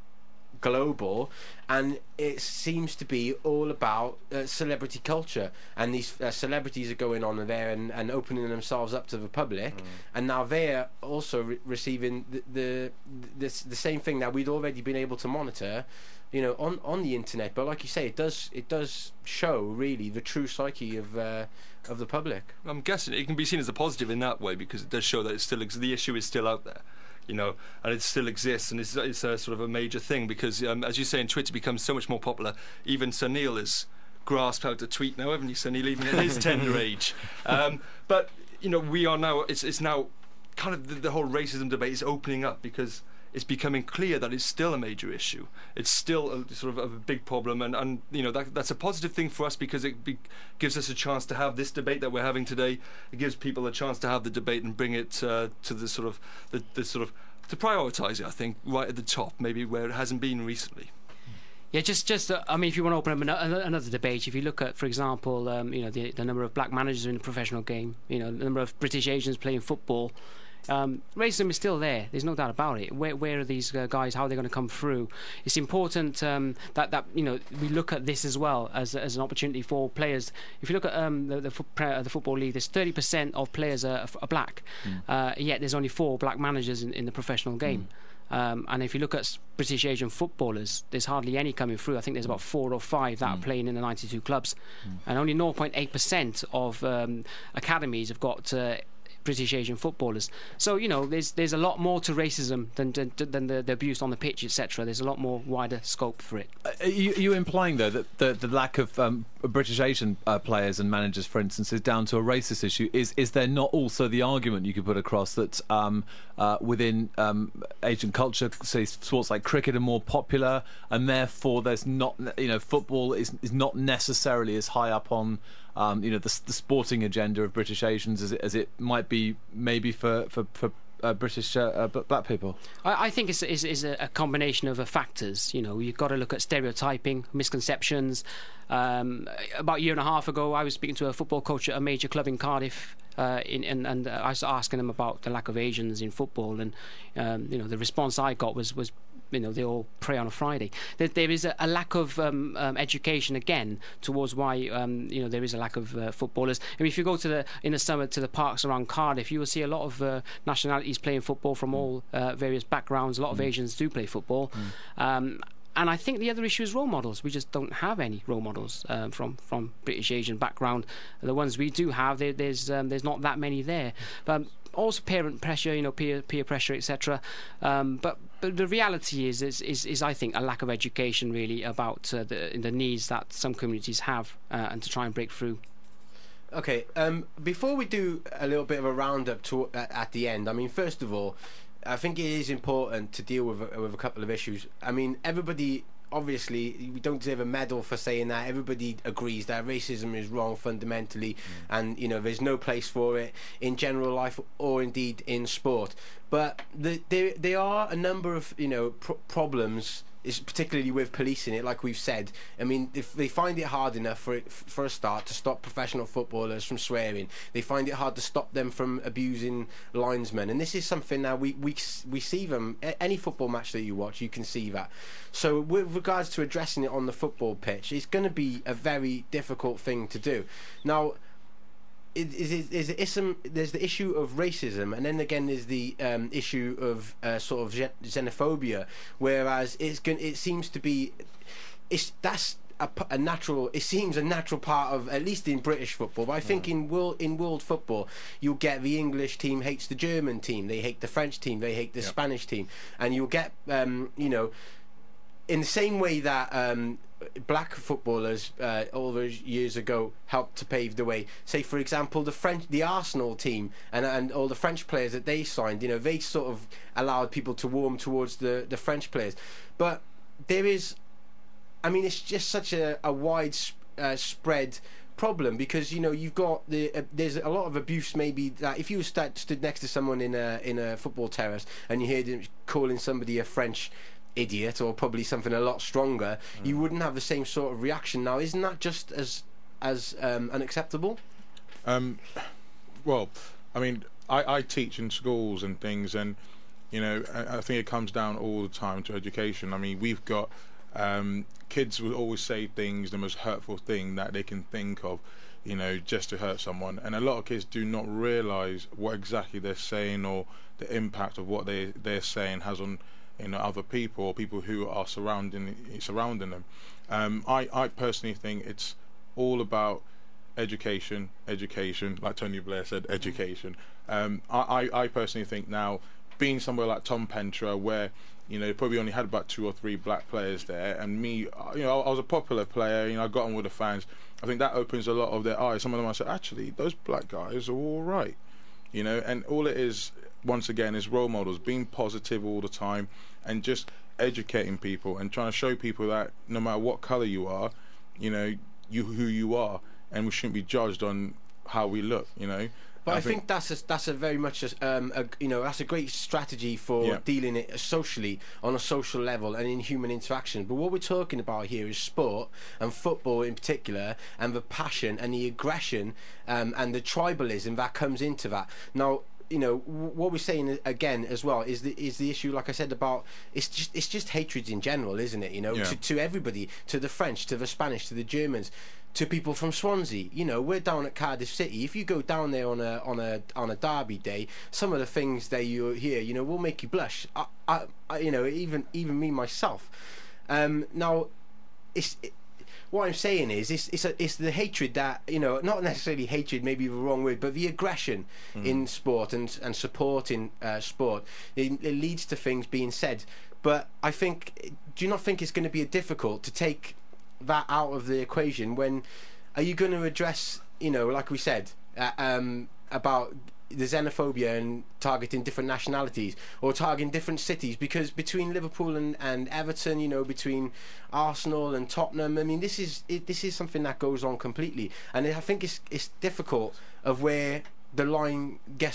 global, and it seems to be all about uh, celebrity culture, and these uh, celebrities are going on there and, and opening themselves up to the public, mm. and now they're also re receiving the, the the the same thing that we'd already been able to monitor, you know, on on the internet. But like you say, it does it does show really the true psyche of uh, of the public. I'm guessing it can be seen as a positive in that way, because it does show that it's still ex the issue is still out there. You know, and it still exists, and it's, it's a sort of a major thing, because, um, as you say, in Twitter becomes so much more popular. Even Sunil has grasped how to tweet now, haven't you, Sunil, even at his tender age. Um, but, you know, we are now, it's, it's now kind of the, the whole racism debate is opening up, because it's becoming clear that it's still a major issue. It's still a, sort of a big problem, and, and you know, that, that's a positive thing for us, because it be, gives us a chance to have this debate that we're having today. It gives people a chance to have the debate and bring it uh, to the sort of the, the sort of to prioritise it, I think, right at the top, maybe where it hasn't been recently. Yeah, just, just uh, I mean, if you want to open up another, another debate, if you look at, for example, um, you know, the, the number of black managers in the professional game, you know, the number of British Asians playing football, Um, racism is still there. There's no doubt about it. Where, where are these uh, guys? How are they going to come through? It's important um, that that you know we look at this as well as as an opportunity for players. If you look at um, the the, fo the football league, there's thirty percent of players are, are black, mm. uh, yet there's only four black managers in, in the professional game. Mm. Um, and if you look at British Asian footballers, there's hardly any coming through. I think there's about four or five that mm. are playing in the ninety-two clubs, mm. and only zero point eight percent of um, academies have got Uh, British Asian footballers. So you know, there's there's a lot more to racism than than, than the, the abuse on the pitch, et cetera. There's a lot more wider scope for it. Uh, are you, are you implying though that the, the lack of um, British Asian uh, players and managers, for instance, is down to a racist issue? Is is there not also the argument you could put across that um, uh, within um, Asian culture, say sports like cricket are more popular, and therefore there's not, you know, football is is not necessarily as high up on Um, you know, the, the sporting agenda of British Asians as it, as it might be maybe for, for, for uh, British uh, uh, black people? I, I think it's, it's, it's a combination of uh, factors. You know, you've got to look at stereotyping, misconceptions. Um, about a year and a half ago, I was speaking to a football coach at a major club in Cardiff. Uh, in, and, and I was asking them about the lack of Asians in football, and um, you know, the response I got was was. You know, they all pray on a Friday. There, there is a, a lack of um, um, education again towards why um, you know, there is a lack of uh, footballers. I mean, if you go to the in the summer to the parks around Cardiff, you will see a lot of uh, nationalities playing football from all uh, various backgrounds. A lot of Mm. Asians do play football. Mm. Um, And I think the other issue is role models. We just don't have any role models um, from from British Asian background. The ones we do have, there, there's um, there's not that many there. But also parent pressure, you know, peer peer pressure, et cetera. Um, but but the reality is, is is is I think a lack of education really about uh, the the needs that some communities have, uh, and to try and break through. Okay. Um, before we do a little bit of a roundup to at, at the end, I mean, first of all, I think it is important to deal with a, with a couple of issues. I mean, everybody, obviously, we don't deserve a medal for saying that. Everybody agrees that racism is wrong fundamentally, mm. and you know, there's no place for it in general life or indeed in sport. But the, there there are a number of, you know, pro- problems. Is particularly with policing it, like we've said. I mean, if they find it hard enough for it, for a start, to stop professional footballers from swearing, they find it hard to stop them from abusing linesmen. And this is something now we we we see them. Any football match that you watch, you can see that. So with regards to addressing it on the football pitch, it's going to be a very difficult thing to do. Now, Is, is, is, is some, there's the issue of racism, and then again there's the um, issue of uh, sort of xenophobia. Whereas it's going, it seems to be, it's that's a, a natural. It seems a natural part of, at least in British football. But I think mm. in world in world football, you'll get the English team hates the German team, they hate the French team, they hate the yep. Spanish team, and you'll get um, you know, in the same way that. Um, black footballers uh, all those years ago helped to pave the way. Say, for example, the French, the Arsenal team, and and all the French players that they signed. You know, they sort of allowed people to warm towards the the French players. But there is, I mean, it's just such a a wide uh, spread problem, because you know, you've got the uh, there's a lot of abuse. Maybe that if you st- stood next to someone in a in a football terrace and you heard him calling somebody a French idiot, or probably something a lot stronger, mm. you wouldn't have the same sort of reaction. Now, isn't that just as as um, unacceptable? Um, well, I mean, I, I teach in schools and things, and you know, I, I think it comes down all the time to education. I mean, we've got um, kids will always say things, the most hurtful thing that they can think of, you know, just to hurt someone, and a lot of kids do not realise what exactly they're saying, or the impact of what they they're saying has on, you know, other people, or people who are surrounding surrounding them. Um, I, I personally think it's all about education, education, like Tony Blair said, education. Um, I, I, I personally think now, being somewhere like Tom Pentra, where, you know, probably only had about two or three black players there, and me, you know, I was a popular player, you know, I got on with the fans. I think that opens a lot of their eyes. Some of them I said, actually, those black guys are all right, you know, and all it is, once again, is role models, being positive all the time, and just educating people and trying to show people that no matter what colour you are, you know, you who you are, and we shouldn't be judged on how we look, you know. But I, I think, think that's a, that's a very much a, um, a, you know, that's a great strategy for yeah. dealing it socially, on a social level and in human interaction. But what we're talking about here is sport, and football in particular, and the passion and the aggression um, and the tribalism that comes into that. Now, you know, what we're saying again as well is the is the issue, like I said, about it's just it's just hatred in general, isn't it? You know, yeah. to to everybody, to the French, to the Spanish, to the Germans, to people from Swansea. You know, we're down at Cardiff City. If you go down there on a on a on a derby day, some of the things that you hear, you know, will make you blush. I, I, I you know, even even me myself. Um, now, it's. It, What I'm saying is, it's it's, a, it's the hatred that, you know, not necessarily hatred, maybe the wrong word, but the aggression mm. in sport and and supporting uh, sport. It, it leads to things being said. But I think, do you not think it's going to be difficult to take that out of the equation? When are you going to address, you know, like we said, uh, um, about the xenophobia and targeting different nationalities, or targeting different cities? Because between Liverpool and, and Everton, you know, between Arsenal and Tottenham, I mean, this is it, this is something that goes on completely, and I think it's it's difficult of where the line gets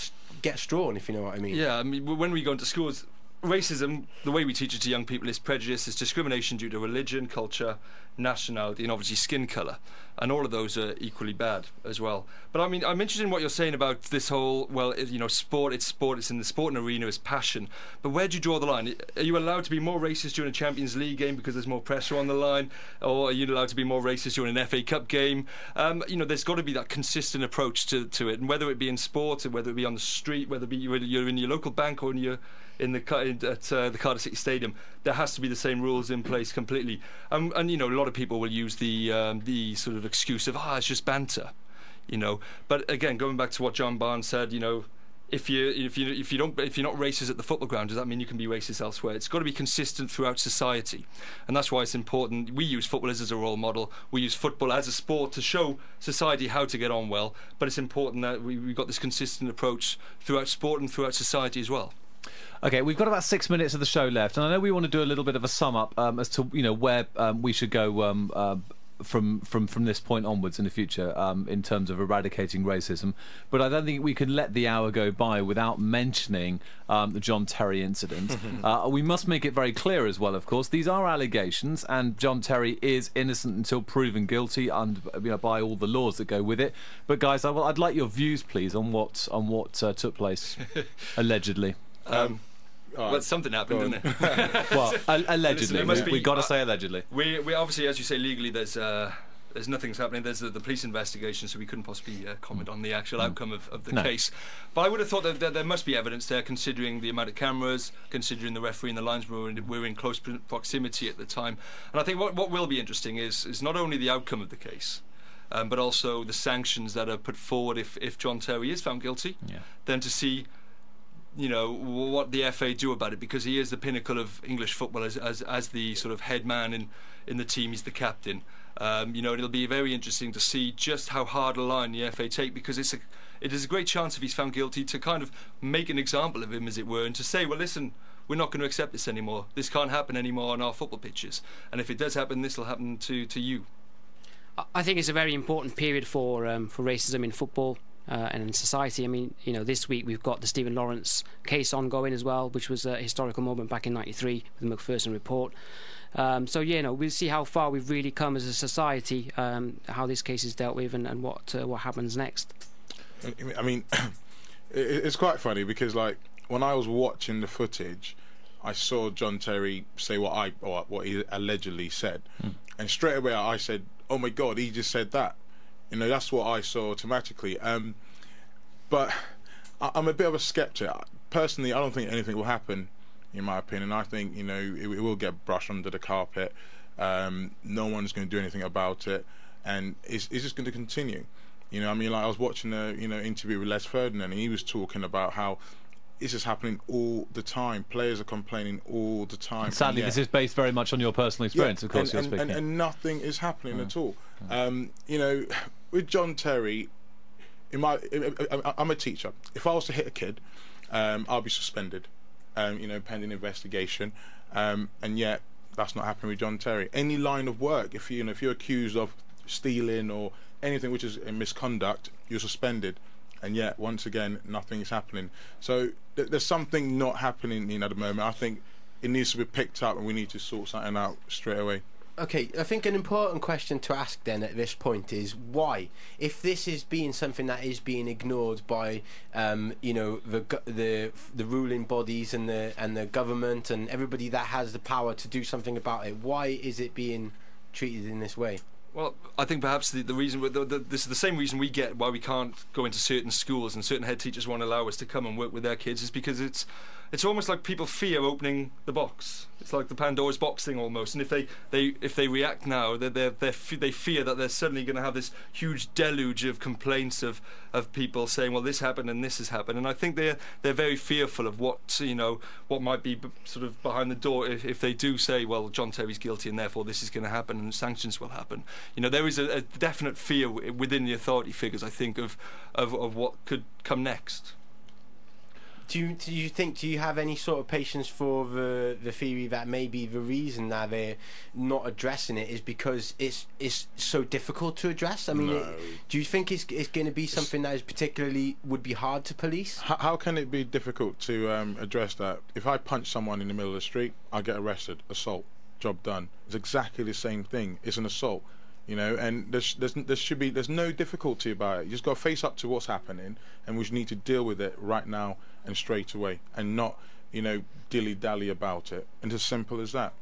gets drawn, if you know what I mean. Yeah, I mean, when we go into schools, racism, the way we teach it to young people, is prejudice, is discrimination due to religion, culture, nationality, and obviously skin colour. And all of those are equally bad as well. But I mean, I'm interested in what you're saying about this whole, well, you know, sport, it's sport, it's in the sporting arena, it's passion. But where do you draw the line? Are you allowed to be more racist during a Champions League game because there's more pressure on the line? Or are you allowed to be more racist during an F A Cup game? Um, you know, there's got to be that consistent approach to, to it. And whether it be in sport, or whether it be on the street, whether it be you're in your local bank or in your in the at uh, the Cardiff City Stadium, there has to be the same rules in place completely. Um, and you know, a lot of people will use the um, the sort of excuse of ah, it's just banter, you know. But again, going back to what John Barnes said, you know, if you if you if you don't if you're not racist at the football ground, does that mean you can be racist elsewhere? It's got to be consistent throughout society, and that's why it's important. We use footballers as a role model. We use football as a sport to show society how to get on well. But it's important that we, we've got this consistent approach throughout sport and throughout society as well. Okay, we've got about six minutes of the show left, and I know we want to do a little bit of a sum up um, as to you know where um, we should go um, uh, from from from this point onwards in the future um, in terms of eradicating racism. But I don't think we can let the hour go by without mentioning um, the John Terry incident. uh, we must make it very clear as well. Of course, these are allegations, and John Terry is innocent until proven guilty, and you know, by all the laws that go with it. But guys, I, well, I'd like your views, please, on what on what uh, took place allegedly. Um, Right. Well, something happened, didn't it? Well, allegedly. Listen, We've got to say allegedly. We, we obviously, as you say, legally, there's uh, there's nothing's happening. There's uh, the police investigation, so we couldn't possibly uh, comment on the actual mm. outcome of, of the no. case. But I would have thought that, that there must be evidence there, considering the amount of cameras, considering the referee and the linesman were in, were in close proximity at the time. And I think what what will be interesting is is not only the outcome of the case, um, but also the sanctions that are put forward if if John Terry is found guilty. Yeah. Then to see, you know, what the F A do about it, because he is the pinnacle of English football as as, as the sort of head man in, in the team. He's the captain. Um, you know, it'll be very interesting to see just how hard a line the F A take, because it's a, it is a great chance if he's found guilty to kind of make an example of him, as it were, and to say, well, listen, we're not going to accept this anymore. This can't happen anymore on our football pitches. And if it does happen, this will happen to, to you. I think it's a very important period for um, for racism in football. Uh, and in society. I mean, you know, this week we've got the Stephen Lawrence case ongoing as well, which was a historical moment back in ninety-three with the Macpherson report. Um, so, yeah, you know, we'll see how far we've really come as a society, um, how this case is dealt with, and, and what uh, what happens next. I mean, it's quite funny because, like, when I was watching the footage, I saw John Terry say what I or what he allegedly said, mm. and straight away I said, "Oh my God, he just said that." You know, that's what I saw automatically. Um, but I, I'm a bit of a skeptic. Personally, I don't think anything will happen, in my opinion. I think, you know, it, it will get brushed under the carpet. Um, no one's going to do anything about it. And it's, it's just going to continue. You know, I mean, like I was watching a, you know, interview with Les Ferdinand, and he was talking about how this is happening all the time. Players are complaining all the time. And sadly, and this is based very much on your personal experience, yeah, of course, and, you're and, speaking. And, and nothing is happening mm. at all. Um, you know, with John Terry, in my, I'm a teacher. If I was to hit a kid, um, I'll be suspended, um, you know, pending investigation. Um, and yet, that's not happening with John Terry. Any line of work, if you, you know, if you're accused of stealing or anything which is a misconduct, you're suspended. And yet, once again, nothing is happening. So th there's something not happening in at the moment. I think it needs to be picked up, and we need to sort something out straight away. Okay, I think an important question to ask then at this point is why, if this is being something that is being ignored by, um, you know, the the the ruling bodies and the and the government and everybody that has the power to do something about it, why is it being treated in this way? Well, I think perhaps the, the reason, the, the, this is the same reason we get why we can't go into certain schools and certain head teachers won't allow us to come and work with their kids, is because it's it's almost like people fear opening the box. It's like the Pandora's box thing almost. And if they, they if they react now, they're, they're, they're, they fear that they're suddenly going to have this huge deluge of complaints of, of people saying, well, this happened and this has happened. And I think they're they're very fearful of what, you know, what might be b sort of behind the door if, if they do say, well, John Terry's guilty and therefore this is going to happen and sanctions will happen. You know, there is a, a definite fear within the authority figures, I think, of, of of what could come next. do you do you think do you have any sort of patience for the the theory that maybe the reason that they're not addressing it is because it's it's so difficult to address? I mean, No. it, do you think it's it's going to be something that is particularly would be hard to police? How, how can it be difficult to um, address that? If I punch someone in the middle of the street, I get arrested, assault, job done. It's exactly the same thing. It's an assault, you know, and there's, there's, there should be there's no difficulty about it. You just got to face up to what's happening, and we just need to deal with it right now and straight away, and not, you know, dilly-dally about it. And it's as simple as that.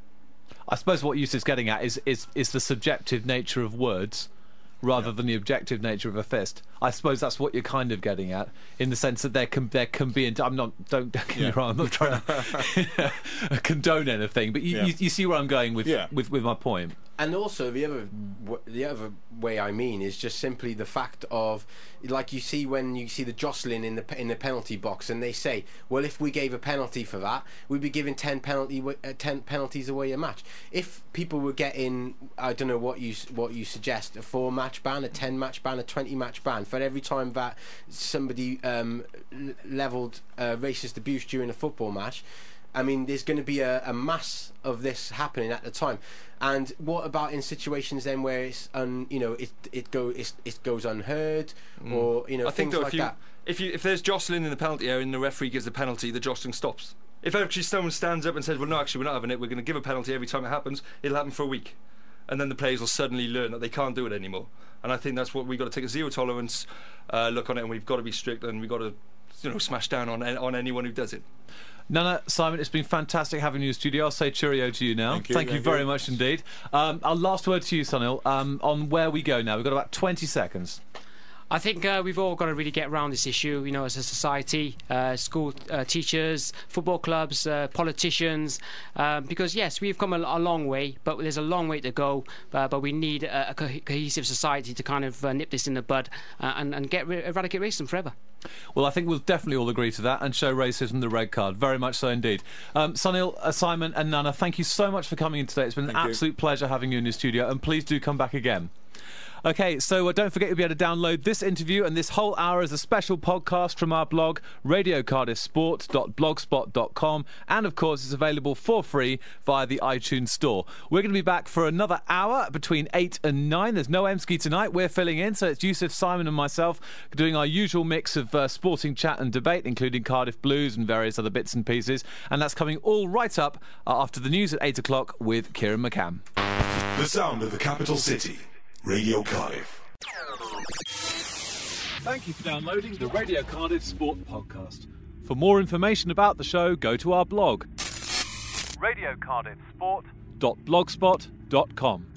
I suppose what Yusuf's getting at is, is, is the subjective nature of words rather Yeah. than the objective nature of a fist. I suppose that's what you're kind of getting at, in the sense that there can there can be. I'm not. Don't get me Yeah. wrong. I'm not trying to condone anything, but you, Yeah. you, you see where I'm going with Yeah. with, with my point. And also the other w- the other way I mean is just simply the fact of, like you see when you see the jostling in the pe- in the penalty box, and they say, well, if we gave a penalty for that, we'd be giving ten penalty w- uh, ten penalties away a match. If people were getting, I don't know what you s- what you suggest, a four match ban, a ten match ban, a twenty match ban for every time that somebody um, l- leveled uh, racist abuse during a football match. I mean, there's going to be a, a mass of this happening at the time. And what about in situations then where it's un, you know, it it go it's, it goes unheard, or you know, I think things though, like if you that. if you if there's jostling in the penalty area and the referee gives the penalty, the jostling stops. If actually someone stands up and says, "Well, no, actually, we're not having it. We're going to give a penalty every time it happens," it'll happen for a week, and then the players will suddenly learn that they can't do it anymore. And I think that's what we've got to take a zero tolerance uh, look on it, and we've got to be strict, and we've got to, you know, smash down on on anyone who does it. Nana, Simon, it's been fantastic having you in the studio. I'll say cheerio to you now. Thank you, Thank you thank very you. much indeed. Um, our last word to you, Sunil, um, on where we go now. We've got about twenty seconds. I think uh, we've all got to really get around this issue, you know, as a society, uh, school uh, teachers, football clubs, uh, politicians, um, because yes, we've come a, a long way, but there's a long way to go. Uh, but we need a, a co- cohesive society to kind of uh, nip this in the bud uh, and, and get ri- eradicate racism forever. Well, I think we'll definitely all agree to that and show racism the red card. Very much so indeed. Um, Sunil, uh, Simon and Nana, thank you so much for coming in today. It's been an Thank you. absolute pleasure having you in the studio, and please do come back again. Okay, so uh, don't forget you'll be able to download this interview and this whole hour as a special podcast from our blog, radio cardiff sport dot blogspot dot com, and of course it's available for free via the iTunes store. We're going to be back for another hour between eight and nine. There's no Emski tonight. We're filling in, so it's Yusuf, Simon and myself doing our usual mix of uh, sporting chat and debate, including Cardiff Blues and various other bits and pieces, and that's coming all right up uh, after the news at eight o'clock with Kieran McCann. The sound of the capital city. Radio Cardiff. Thank you for downloading the Radio Cardiff Sport Podcast. For more information about the show, go to our blog, radio cardiff sport dot blogspot dot com.